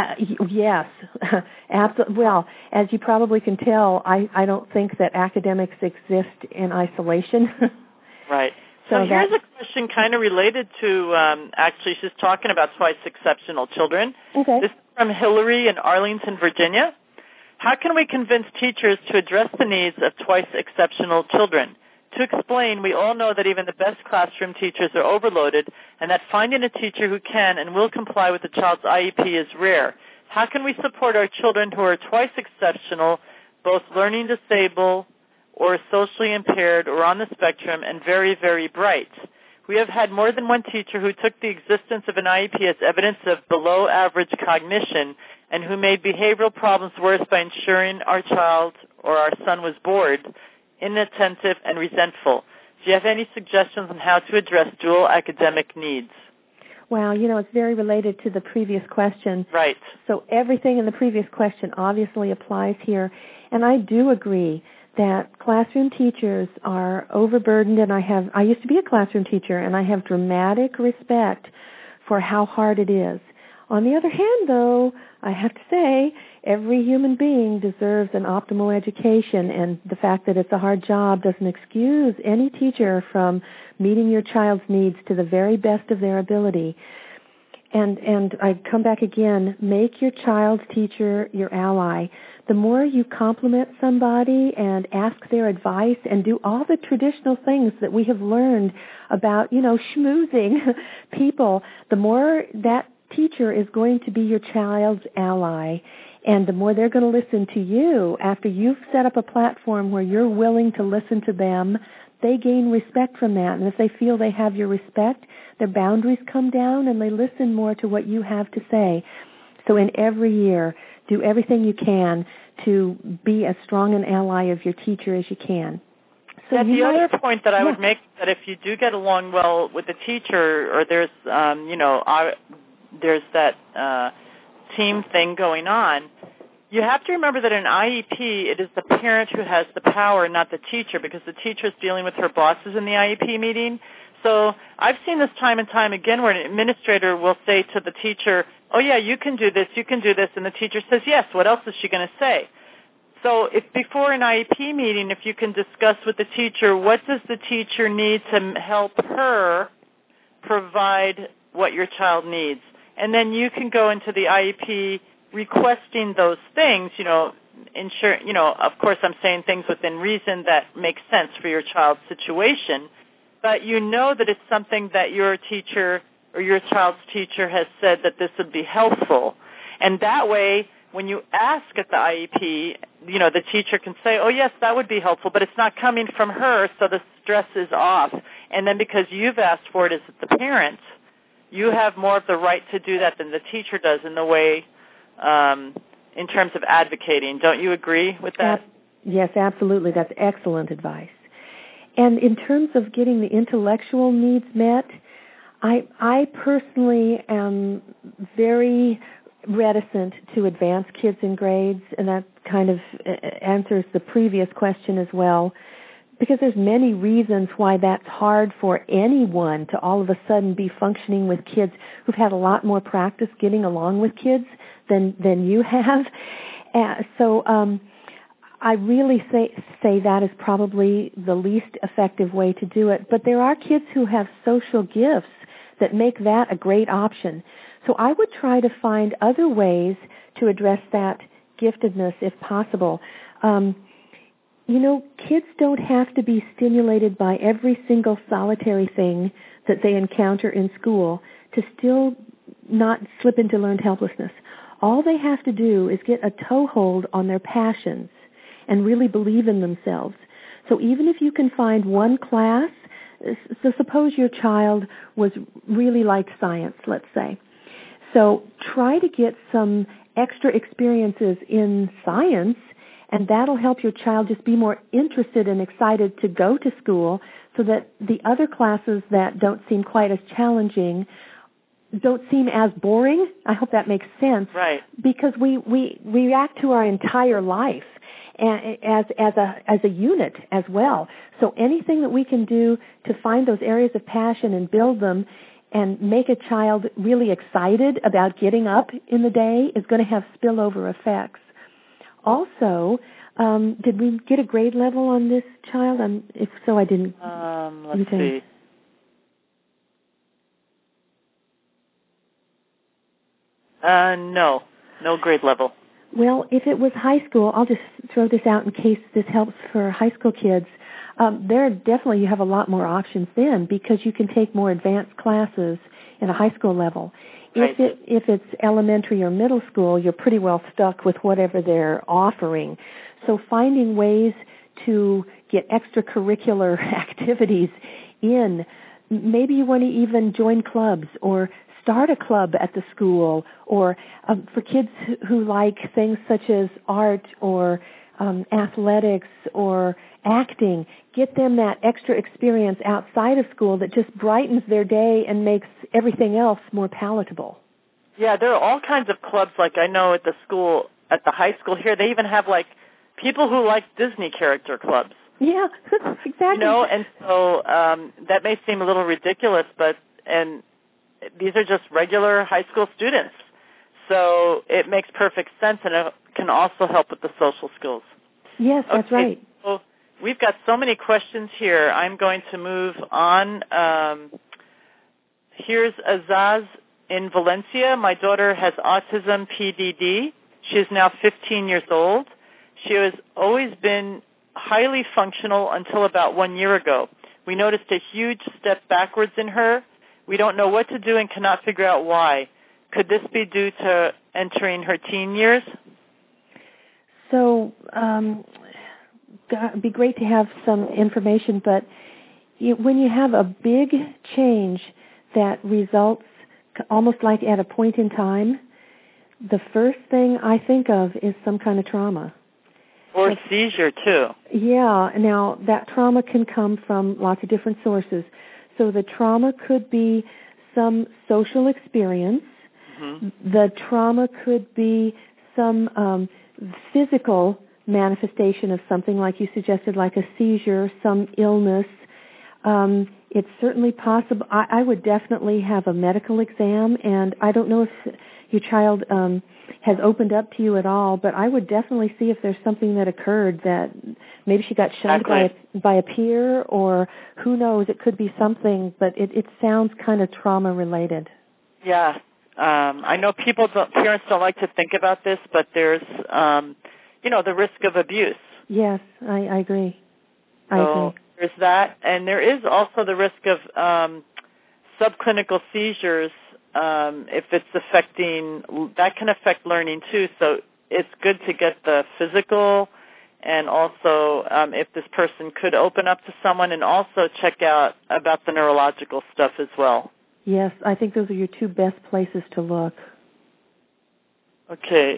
Yes, absolutely. Well, as you probably can tell, I don't think that academics exist in isolation.
Right. So here's a question kind of related to, actually, she's talking about twice exceptional children.
Okay.
This is from Hillary in Arlington, Virginia. How can we convince teachers to address the needs of twice exceptional children? To explain, we all know that even the best classroom teachers are overloaded and that finding a teacher who can and will comply with the child's IEP is rare. How can we support our children who are twice exceptional, both learning disabled or socially impaired or on the spectrum and very, very bright? We have had more than one teacher who took the existence of an IEP as evidence of below average cognition and who made behavioral problems worse by ensuring our child or our son was bored, inattentive, and resentful. Do you have any suggestions on how to address dual academic needs?
Well, it's very related to the previous question.
Right.
So everything in the previous question obviously applies here. And I do agree that classroom teachers are overburdened, and I used to be a classroom teacher, and I have dramatic respect for how hard it is. On the other hand, though, I have to say, every human being deserves an optimal education, and the fact that it's a hard job doesn't excuse any teacher from meeting your child's needs to the very best of their ability. And I come back again, make your child's teacher your ally. The more you compliment somebody and ask their advice and do all the traditional things that we have learned about, schmoozing people, the more that teacher is going to be your child's ally. And the more they're going to listen to you after you've set up a platform where you're willing to listen to them, they gain respect from that. And if they feel they have your respect, their boundaries come down and they listen more to what you have to say. So in every year, do everything you can to be as strong an ally of your teacher as you can. So
the other point that I would make is that if you do get along well with the teacher, or there's, there's that team thing going on, you have to remember that in IEP, it is the parent who has the power, not the teacher, because the teacher is dealing with her bosses in the IEP meeting. So I've seen this time and time again where an administrator will say to the teacher, oh, yeah, you can do this, and the teacher says yes. What else is she going to say? So if before an IEP meeting, if you can discuss with the teacher, what does the teacher need to help her provide what your child needs? And then you can go into the IEP requesting those things, ensure, of course I'm saying things within reason that make sense for your child's situation, but that it's something that your teacher or your child's teacher has said that this would be helpful. And that way, when you ask at the IEP, the teacher can say, oh, yes, that would be helpful, but it's not coming from her, so the stress is off. And then because you've asked for it as the parent, you have more of the right to do that than the teacher does in the way, in terms of advocating. Don't you agree with that?
Yes, absolutely. That's excellent advice. And in terms of getting the intellectual needs met, I personally am very reticent to advance kids in grades, and that kind of answers the previous question as well, because there's many reasons why that's hard for anyone to all of a sudden be functioning with kids who've had a lot more practice getting along with kids than you have. So I really say that is probably the least effective way to do it. But there are kids who have social gifts that make that a great option. So I would try to find other ways to address that giftedness if possible. Kids don't have to be stimulated by every single solitary thing that they encounter in school to still not slip into learned helplessness. All they have to do is get a toehold on their passions and really believe in themselves. So even if you can find one class, so suppose your child was really like science, let's say. So try to get some extra experiences in science, and that'll help your child just be more interested and excited to go to school, so that the other classes that don't seem quite as challenging don't seem as boring. I hope that makes sense.
Right.
Because we react to our entire life as a unit as well. So anything that we can do to find those areas of passion and build them and make a child really excited about getting up in the day is going to have spillover effects. Also, did we get a grade level on this child? If so, I didn't.
Let's see. No grade level.
Well, if it was high school, I'll just throw this out in case this helps for high school kids. You have a lot more options then, because you can take more advanced classes in a high school level.
Right.
If it's elementary or middle school, you're pretty well stuck with whatever they're offering. So finding ways to get extracurricular activities in, maybe you want to even join clubs or start a club at the school, or for kids who like things such as art or athletics or acting, get them that extra experience outside of school that just brightens their day and makes everything else more palatable.
Yeah, there are all kinds of clubs, like I know at the school, at the high school here, they even have like people who like Disney character clubs.
Yeah, exactly.
And so that may seem a little ridiculous, and these are just regular high school students. So it makes perfect sense, and it can also help with the social skills.
Yes, that's right.
So we've got so many questions here. I'm going to move on. Here's Azaz in Valencia. My daughter has autism PDD. She is now 15 years old. She has always been highly functional until about 1 year ago. We noticed a huge step backwards in her. We don't know what to do and cannot figure out why. Could this be due to entering her teen years?
So it'd be great to have some information, but when you have a big change that results almost like at a point in time, the first thing I think of is some kind of trauma.
Or seizure, too.
Yeah. Now, that trauma can come from lots of different sources. So the trauma could be some social experience. Mm-hmm. The trauma could be some physical manifestation of something, like you suggested, like a seizure, some illness. It's certainly possible. I would definitely have a medical exam, and I don't know if your child has opened up to you at all, but I would definitely see if there's something that occurred, that maybe she got shunned by a peer, or who knows, it could be something, but it sounds kind of trauma-related.
Yeah. I know parents don't like to think about this, but there's, the risk of abuse.
Yes, I agree. I agree.
There's that, and there is also the risk of subclinical seizures if it's that can affect learning too. So it's good to get the physical, and also if this person could open up to someone, and also check out about the neurological stuff as well.
Yes, I think those are your two best places to look.
Okay.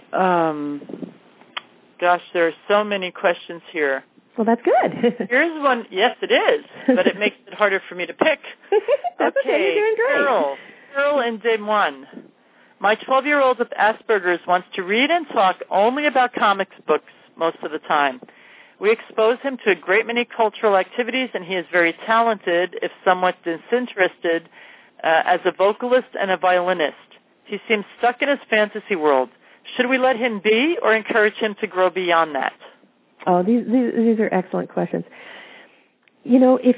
Gosh, there are so many questions here.
Well, that's good.
Here's one. Yes, it is, but it makes it harder for me to pick.
That's okay. You're doing great.
Carol in Des Moines. My 12-year-old with Asperger's wants to read and talk only about comics books most of the time. We expose him to a great many cultural activities, and he is very talented, if somewhat disinterested, as a vocalist and a violinist. He seems stuck in his fantasy world. Should we let him be or encourage him to grow beyond that?
Oh, these are excellent questions. You know, if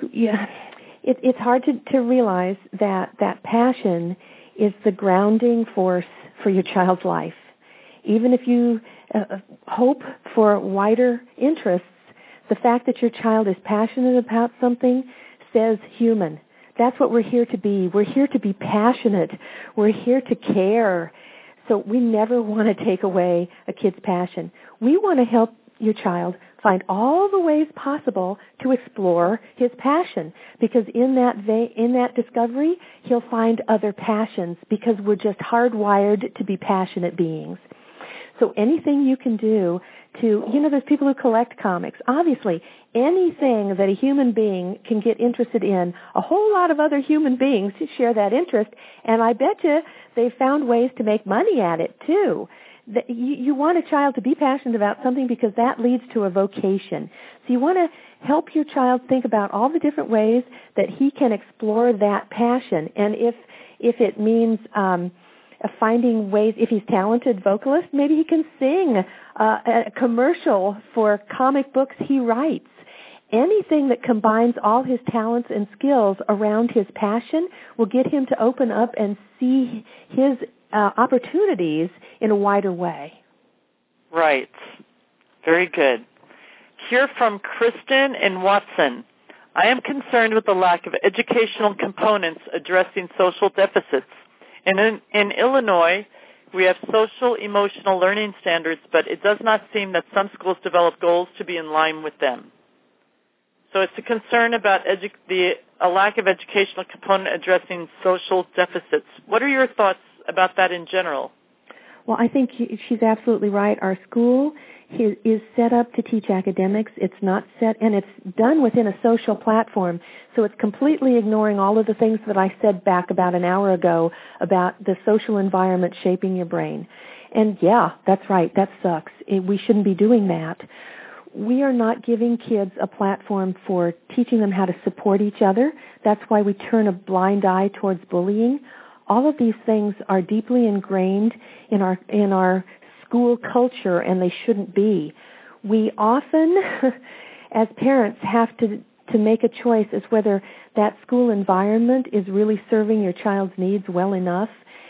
it's hard to realize that passion is the grounding force for your child's life. Even if you hope for wider interests, the fact that your child is passionate about something says human. That's what we're here to be. We're here to be passionate. We're here to care. So we never want to take away a kid's passion. We want to help your child find all the ways possible to explore his passion, because in that discovery, he'll find other passions, because we're just hardwired to be passionate beings. So anything you can do to, there's people who collect comics. Obviously, anything that a human being can get interested in, a whole lot of other human beings share that interest, and I bet you they've found ways to make money at it, too. You want a child to be passionate about something because that leads to a vocation. So you want to help your child think about all the different ways that he can explore that passion. And if it means finding ways, if he's a talented vocalist, maybe he can sing a commercial for comic books he writes. Anything that combines all his talents and skills around his passion will get him to open up and see his opportunities in a wider way.
Right. Very good. Hear from Kristen in Watson. I am concerned with the lack of educational components addressing social deficits. In Illinois, we have social emotional learning standards, but it does not seem that some schools develop goals to be in line with them. So it's a concern about a lack of educational component addressing social deficits. What are your thoughts about that in general?
Well, I think she's absolutely right. Our school is set up to teach academics. It's not set, and it's done within a social platform. So it's completely ignoring all of the things that I said back about an hour ago about the social environment shaping your brain. And yeah, that's right. That sucks. We shouldn't be doing that. We are not giving kids a platform for teaching them how to support each other. That's why we turn a blind eye towards bullying. All of these things are deeply ingrained in our school culture, and they shouldn't be. We often, as parents, have to make a choice as whether that school environment is really serving your child's needs well enough.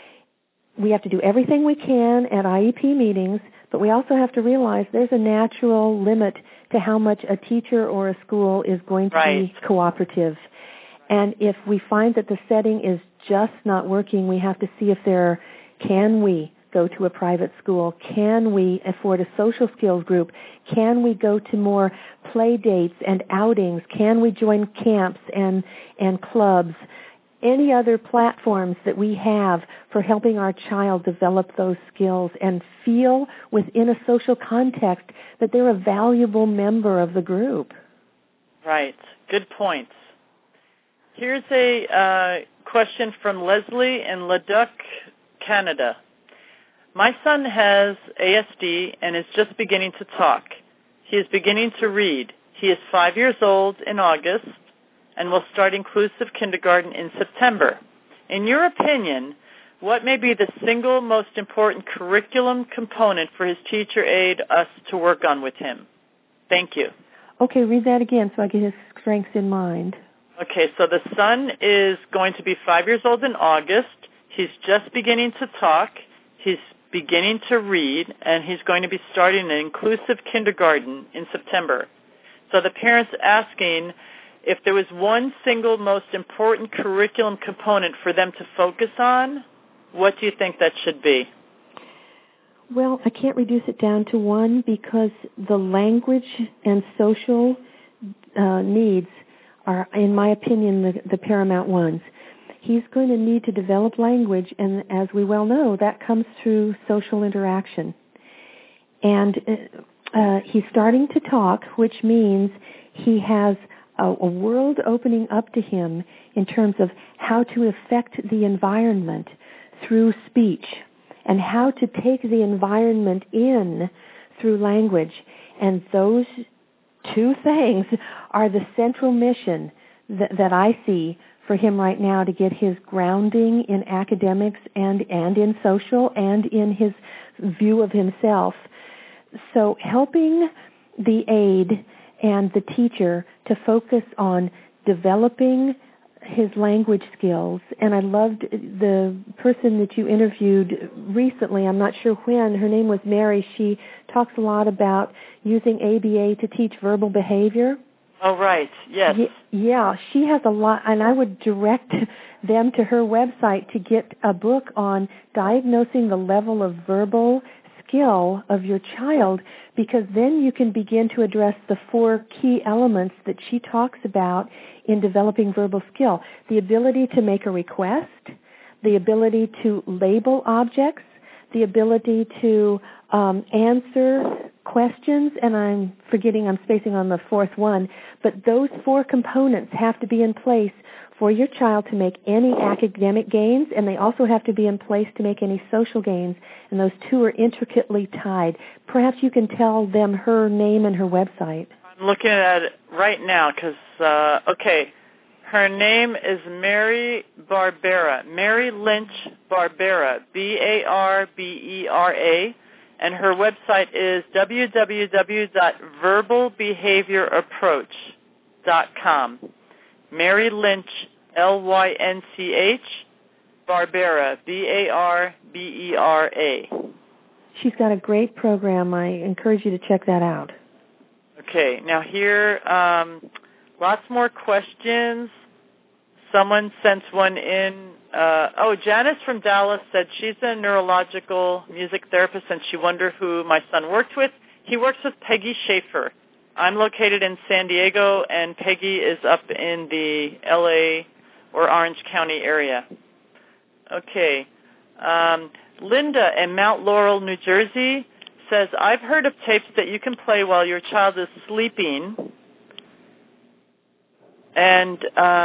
We have to do everything we can at IEP meetings, but we also have to realize there's a natural limit to how much a teacher or a school is going to be cooperative. And if we find that the setting is just not working, we have to see if can we go to a private school? Can we afford a social skills group? Can we go to more play dates and outings? Can we join camps and clubs? Any other platforms that we have for helping our child develop those skills and feel within a social context that they're a valuable member of the group.
Right. Good points. Here's a question from Leslie in Leduc, Canada. My son has ASD and is just beginning to talk. He is beginning to read. He is 5 years old in August and will start inclusive kindergarten in September. In your opinion, what may be the single most important curriculum component for his teacher aide us to work on with him? Thank you.
Okay, read that again so I get his strengths in mind.
Okay, so the son is going to be 5 years old in August. He's just beginning to talk. He's beginning to read, and he's going to be starting an inclusive kindergarten in September. So the parent's asking if there was one single most important curriculum component for them to focus on, what do you think that should be?
Well, I can't reduce it down to one because the language and social needs are, in my opinion, the paramount ones. He's going to need to develop language, and as we well know, that comes through social interaction. And he's starting to talk, which means he has a world opening up to him in terms of how to affect the environment through speech and how to take the environment in through language. And those two things are the central mission that I see for him right now to get his grounding in academics and in social and in his view of himself. So helping the aide and the teacher to focus on developing his language skills. And I loved the person that you interviewed recently, I'm not sure when, her name was Mary. She talks a lot about using ABA to teach verbal behavior.
Oh, right, yes.
Yeah, she has a lot, and I would direct them to her website to get a book on diagnosing the level of verbal skill of your child, because then you can begin to address the 4 key elements that she talks about in developing verbal skill. The ability to make a request, the ability to label objects, the ability to answer questions, and I'm spacing on the 4th one, but those 4 components have to be in place for your child to make any academic gains, and they also have to be in place to make any social gains, and those 2 are intricately tied. Perhaps you can tell them her name and her website.
I'm looking at it right now because, her name is Mary Barbera, Mary Lynch Barbera, Barbera, and her website is www.verbalbehaviorapproach.com. Mary Lynch, Lynch, Barbera, Barbera.
She's got a great program. I encourage you to check that out.
Okay, now here, lots more questions. Someone sent one in. Janice from Dallas said she's a neurological music therapist and she wondered who my son worked with. He works with Peggy Schaefer. I'm located in San Diego, and Peggy is up in the L.A. or Orange County area. Okay. Linda in Mount Laurel, New Jersey says, I've heard of tapes that you can play while your child is sleeping. And,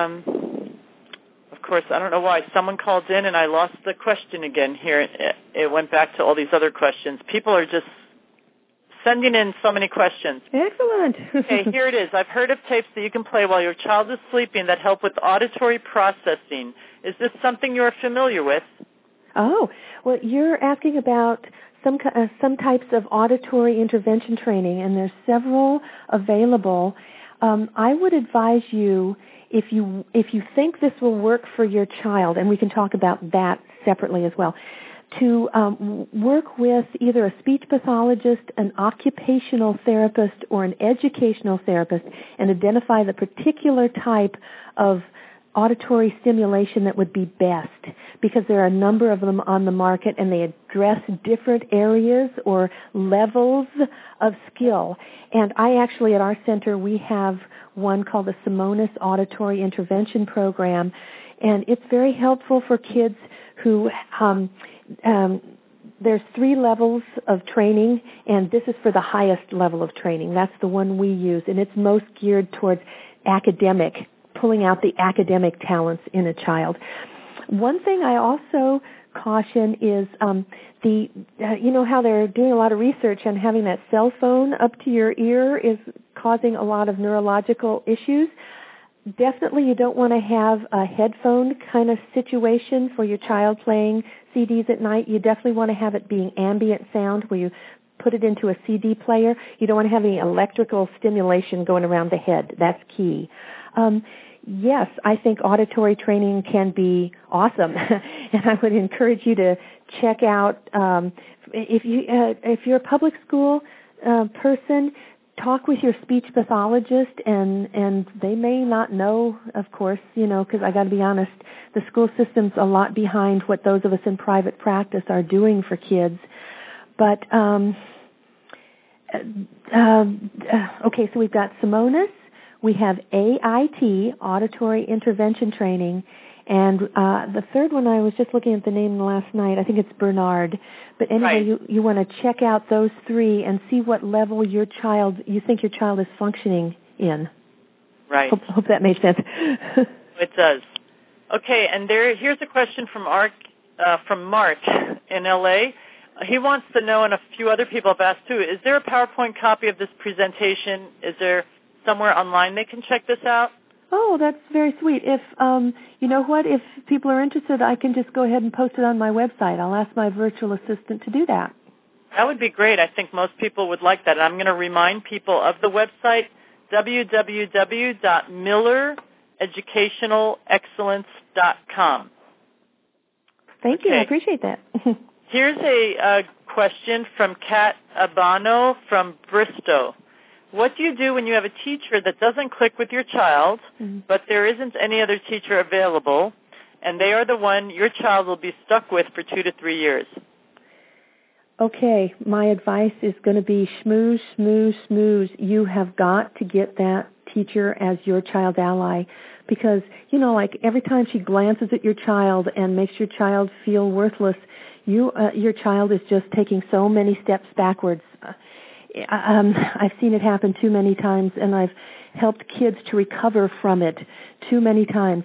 of course, I don't know why. Someone called in, and I lost the question again here. It went back to all these other questions. People are just sending in so many questions.
Excellent.
Okay, here it is. I've heard of tapes that you can play while your child is sleeping that help with auditory processing. Is this something you're familiar with?
Oh, well, you're asking about some types of auditory intervention training, and there's several available. I would advise you, if you think this will work for your child, and we can talk about that separately as well, to work with either a speech pathologist, an occupational therapist, or an educational therapist and identify the particular type of auditory stimulation that would be best, because there are a number of them on the market and they address different areas or levels of skill. And I actually, at our center, we have one called the Simonis Auditory Intervention Program, and it's very helpful for kids who there's 3 levels of training, and this is for the highest level of training. That's the one we use, and it's most geared towards pulling out the academic talents in a child. One thing I also caution is you know how they're doing a lot of research on having that cell phone up to your ear is causing a lot of neurological issues. Definitely you don't want to have a headphone kind of situation for your child playing CDs at night. You definitely want to have it being ambient sound where you put it into a CD player. You don't want to have any electrical stimulation going around the head. That's key. Yes, I think auditory training can be awesome, and I would encourage you to check out, if you're a public school person, talk with your speech pathologist, and they may not know, of course, because I got to be honest, the school system's a lot behind what those of us in private practice are doing for kids. But, okay, so we've got Simonis, we have AIT, Auditory Intervention Training, and the third one, I was just looking at the name last night, I think it's Bernard. But anyway,
right.
you want to check out those three and see what level you think your child is functioning in.
Right.
Hope that made sense.
It does. Okay, and here's a question from Mark in L.A. He wants to know, and a few other people have asked too, is there a PowerPoint copy of this presentation? Is there somewhere online they can check this out?
Oh, that's very sweet. If, you know what, if people are interested, I can just go ahead and post it on my website. I'll ask my virtual assistant to do that.
That would be great. I think most people would like that. And I'm going to remind people of the website, www.millereducationalexcellence.com.
Thank you. I appreciate that.
Here's a question from Kat Abano from Bristol. What do you do when you have a teacher that doesn't click with your child, but there isn't any other teacher available, and they are the one your child will be stuck with for 2 to 3 years?
Okay, my advice is going to be schmooze, schmooze, schmooze. You have got to get that teacher as your child's ally because, you know, like every time she glances at your child and makes your child feel worthless, your child is just taking so many steps backwards. I've seen it happen too many times, and I've helped kids to recover from it too many times.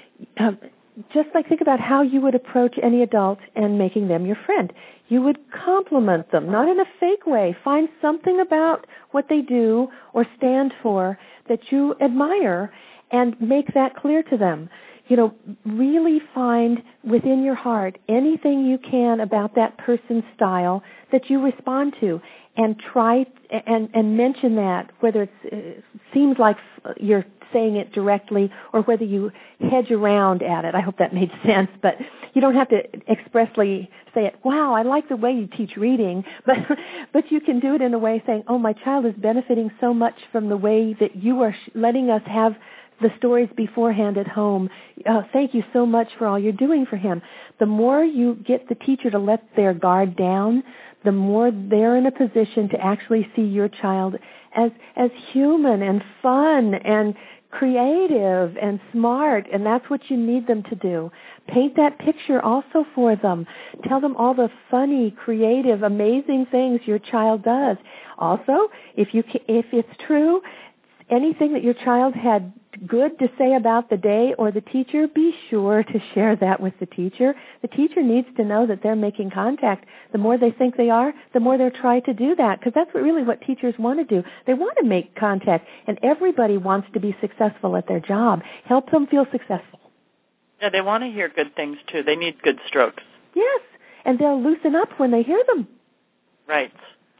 Just like think about how you would approach any adult and making them your friend. You would compliment them, not in a fake way. Find something about what they do or stand for that you admire and make that clear to them. You know, really find within your heart anything you can about that person's style that you respond to, and try and mention that, whether it seems like you're saying it directly or whether you hedge around at it. I hope that made sense, but you don't have to expressly say it, wow, I like the way you teach reading, but you can do it in a way saying, oh, my child is benefiting so much from the way that you are letting us have the stories beforehand at home. Thank you so much for all you're doing for him. The more you get the teacher to let their guard down, the more they're in a position to actually see your child as human and fun and creative and smart, and that's what you need them to do. Paint that picture also for them. Tell them all the funny, creative, amazing things your child does. Also, if it's true, anything that your child had good to say about the day or the teacher, be sure to share that with the teacher. The teacher needs to know that they're making contact. The more they think they are, the more they'll try to do that, because that's really what teachers want to do. They want to make contact, and everybody wants to be successful at their job. Help them feel successful.
Yeah, they want to hear good things, too. They need good strokes.
Yes, and they'll loosen up when they hear them.
Right.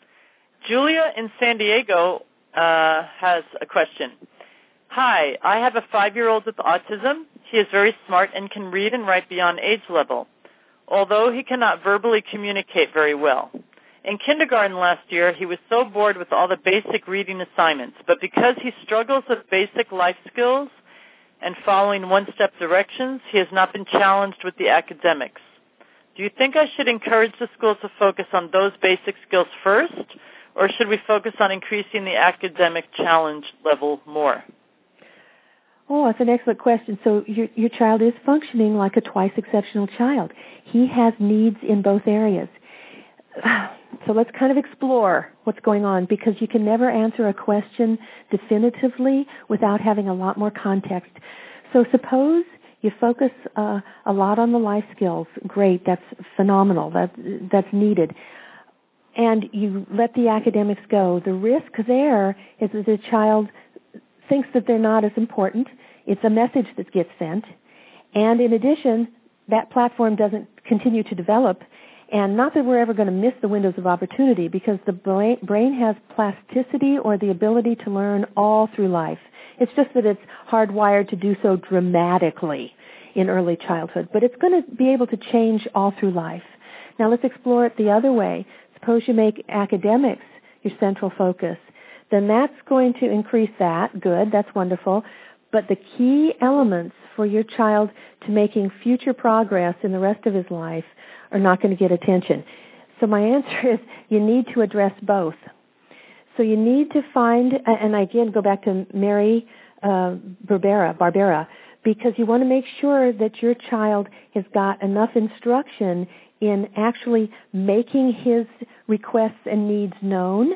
Julia in San Diego has a question. Hi, I have a 5-year-old with autism. He is very smart and can read and write beyond age level, although he cannot verbally communicate very well. In kindergarten last year, he was so bored with all the basic reading assignments, but because he struggles with basic life skills and following one-step directions, he has not been challenged with the academics. Do you think I should encourage the school to focus on those basic skills first, or should we focus on increasing the academic challenge level more?
Oh, that's an excellent question. So your child is functioning like a twice exceptional child. He has needs in both areas. So let's kind of explore what's going on, because you can never answer a question definitively without having a lot more context. So suppose you focus a lot on the life skills. Great, that's phenomenal. That's needed. And you let the academics go. The risk there is that the child thinks that they're not as important. It's a message that gets sent. And in addition, that platform doesn't continue to develop. And not that we're ever going to miss the windows of opportunity, because the brain has plasticity, or the ability to learn, all through life. It's just that it's hardwired to do so dramatically in early childhood. But it's going to be able to change all through life. Now let's explore it the other way. Suppose you make academics your central focus. Then that's going to increase that. Good, that's wonderful. But the key elements for your child to making future progress in the rest of his life are not going to get attention. So my answer is you need to address both. So you need to find, and again go back to Mary Barbera, because you want to make sure that your child has got enough instruction in actually making his requests and needs known.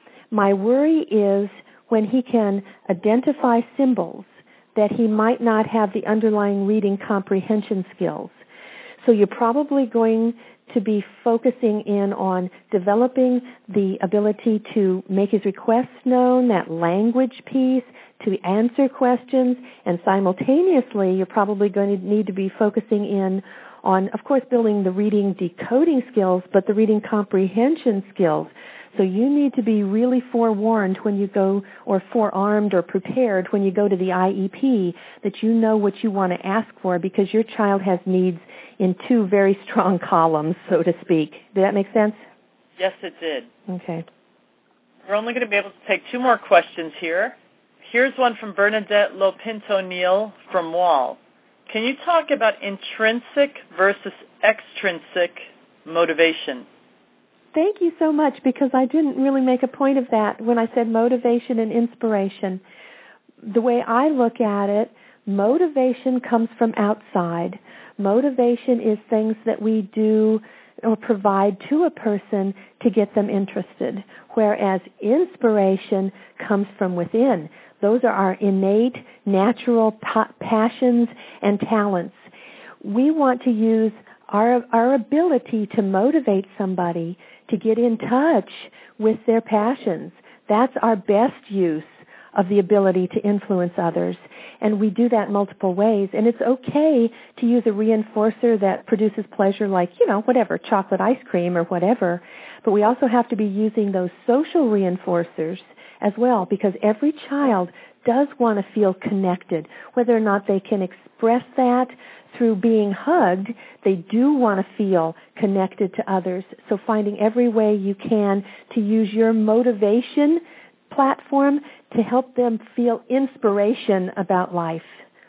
My worry is when he can identify symbols that he might not have the underlying reading comprehension skills. So you're probably going to be focusing in on developing the ability to make his requests known, that language piece, to answer questions, and simultaneously you're probably going to need to be focusing in on, of course, building the reading decoding skills, but the reading comprehension skills. So you need to be really forewarned when you go, or forearmed or prepared when you go to the IEP, that you know what you want to ask for, because your child has needs in two very strong columns, so to speak. Did that make sense?
Yes, it did.
Okay.
We're only going to be able to take two more questions here. Here's one from Bernadette Lopinto-Neal from Wall. Can you talk about intrinsic versus extrinsic motivation?
Thank you so much, because I didn't really make a point of that when I said motivation and inspiration. The way I look at it, motivation comes from outside. Motivation is things that we do or provide to a person to get them interested, whereas inspiration comes from within. Those are our innate, natural passions and talents. We want to use our ability to motivate somebody to get in touch with their passions. That's our best use of the ability to influence others. And we do that multiple ways. And it's okay to use a reinforcer that produces pleasure, like, whatever, chocolate ice cream or whatever. But we also have to be using those social reinforcers as well, because every child does want to feel connected. Whether or not they can express that through being hugged, they do want to feel connected to others. So finding every way you can to use your motivation platform to help them feel inspiration about life.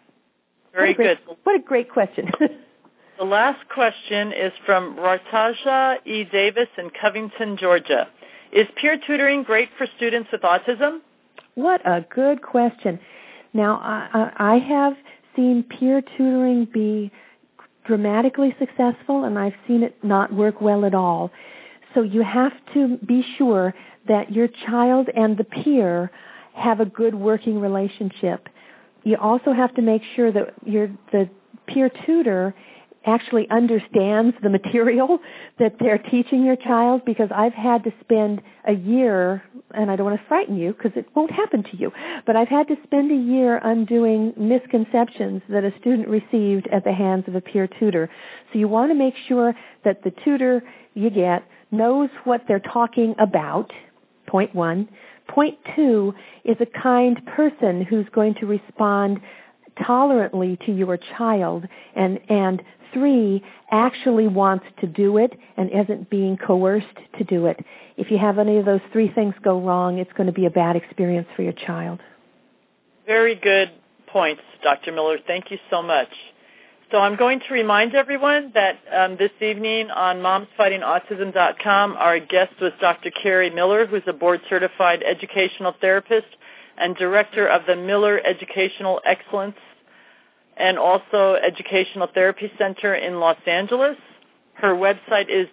Very good.
What a great question.
The last question is from Rartaja E. Davis in Covington, Georgia. Is peer tutoring great for students with autism?
What a good question. Now, I have seen peer tutoring be dramatically successful, and I've seen it not work well at all. So you have to be sure that your child and the peer have a good working relationship. You also have to make sure that the peer tutor actually understands the material that they're teaching your child, because I've had to spend a year, and I don't want to frighten you because it won't happen to you, but I've had to spend a year undoing misconceptions that a student received at the hands of a peer tutor. So you want to make sure that the tutor you get knows what they're talking about, point one. Point two is a kind person who's going to respond tolerantly to your child, and three, actually wants to do it and isn't being coerced to do it. If you have any of those three things go wrong, it's going to be a bad experience for your child.
Very good points, Dr. Miller. Thank you so much. So I'm going to remind everyone that this evening on MomsFightingAutism.com, our guest was Dr. Carrie Miller, who's a board-certified educational therapist and director of the Miller Educational Excellence and also Educational Therapy Center in Los Angeles. Her website is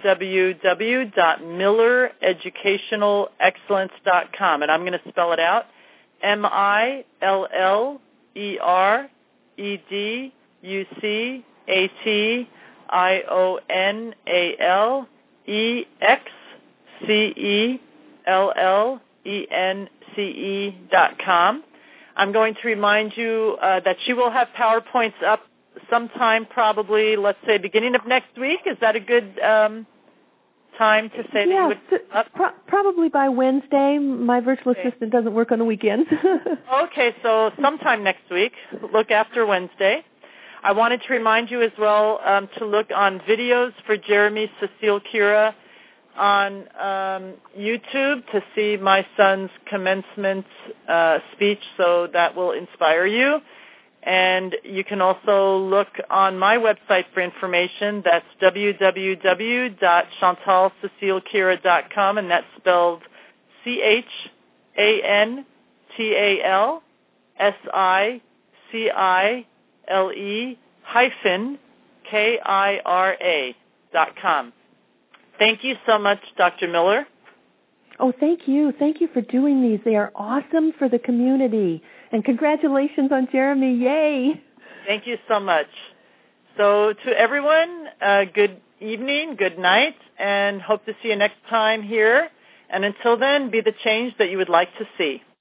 www.millereducationalexcellence.com, and I'm going to spell it out, MILLEREducationalexcellence.com. I'm going to remind you that she will have PowerPoints up sometime, probably, let's say, beginning of next week. Is that a good time to say that you would up?
Probably by Wednesday. My virtual assistant doesn't work on the weekends.
Okay, so sometime next week. Look after Wednesday. I wanted to remind you as well to look on videos for Jeremy Cecile Kira on YouTube to see my son's commencement speech, so that will inspire you. And you can also look on my website for information. That's www.chantalcecilekira.com, and that's spelled ChantalCecile-KIRA.com. Thank you so much, Dr. Miller.
Oh, thank you. Thank you for doing these. They are awesome for the community. And congratulations on Jeremy. Yay.
Thank you so much. So to everyone, good evening, good night, and hope to see you next time here. And until then, be the change that you would like to see.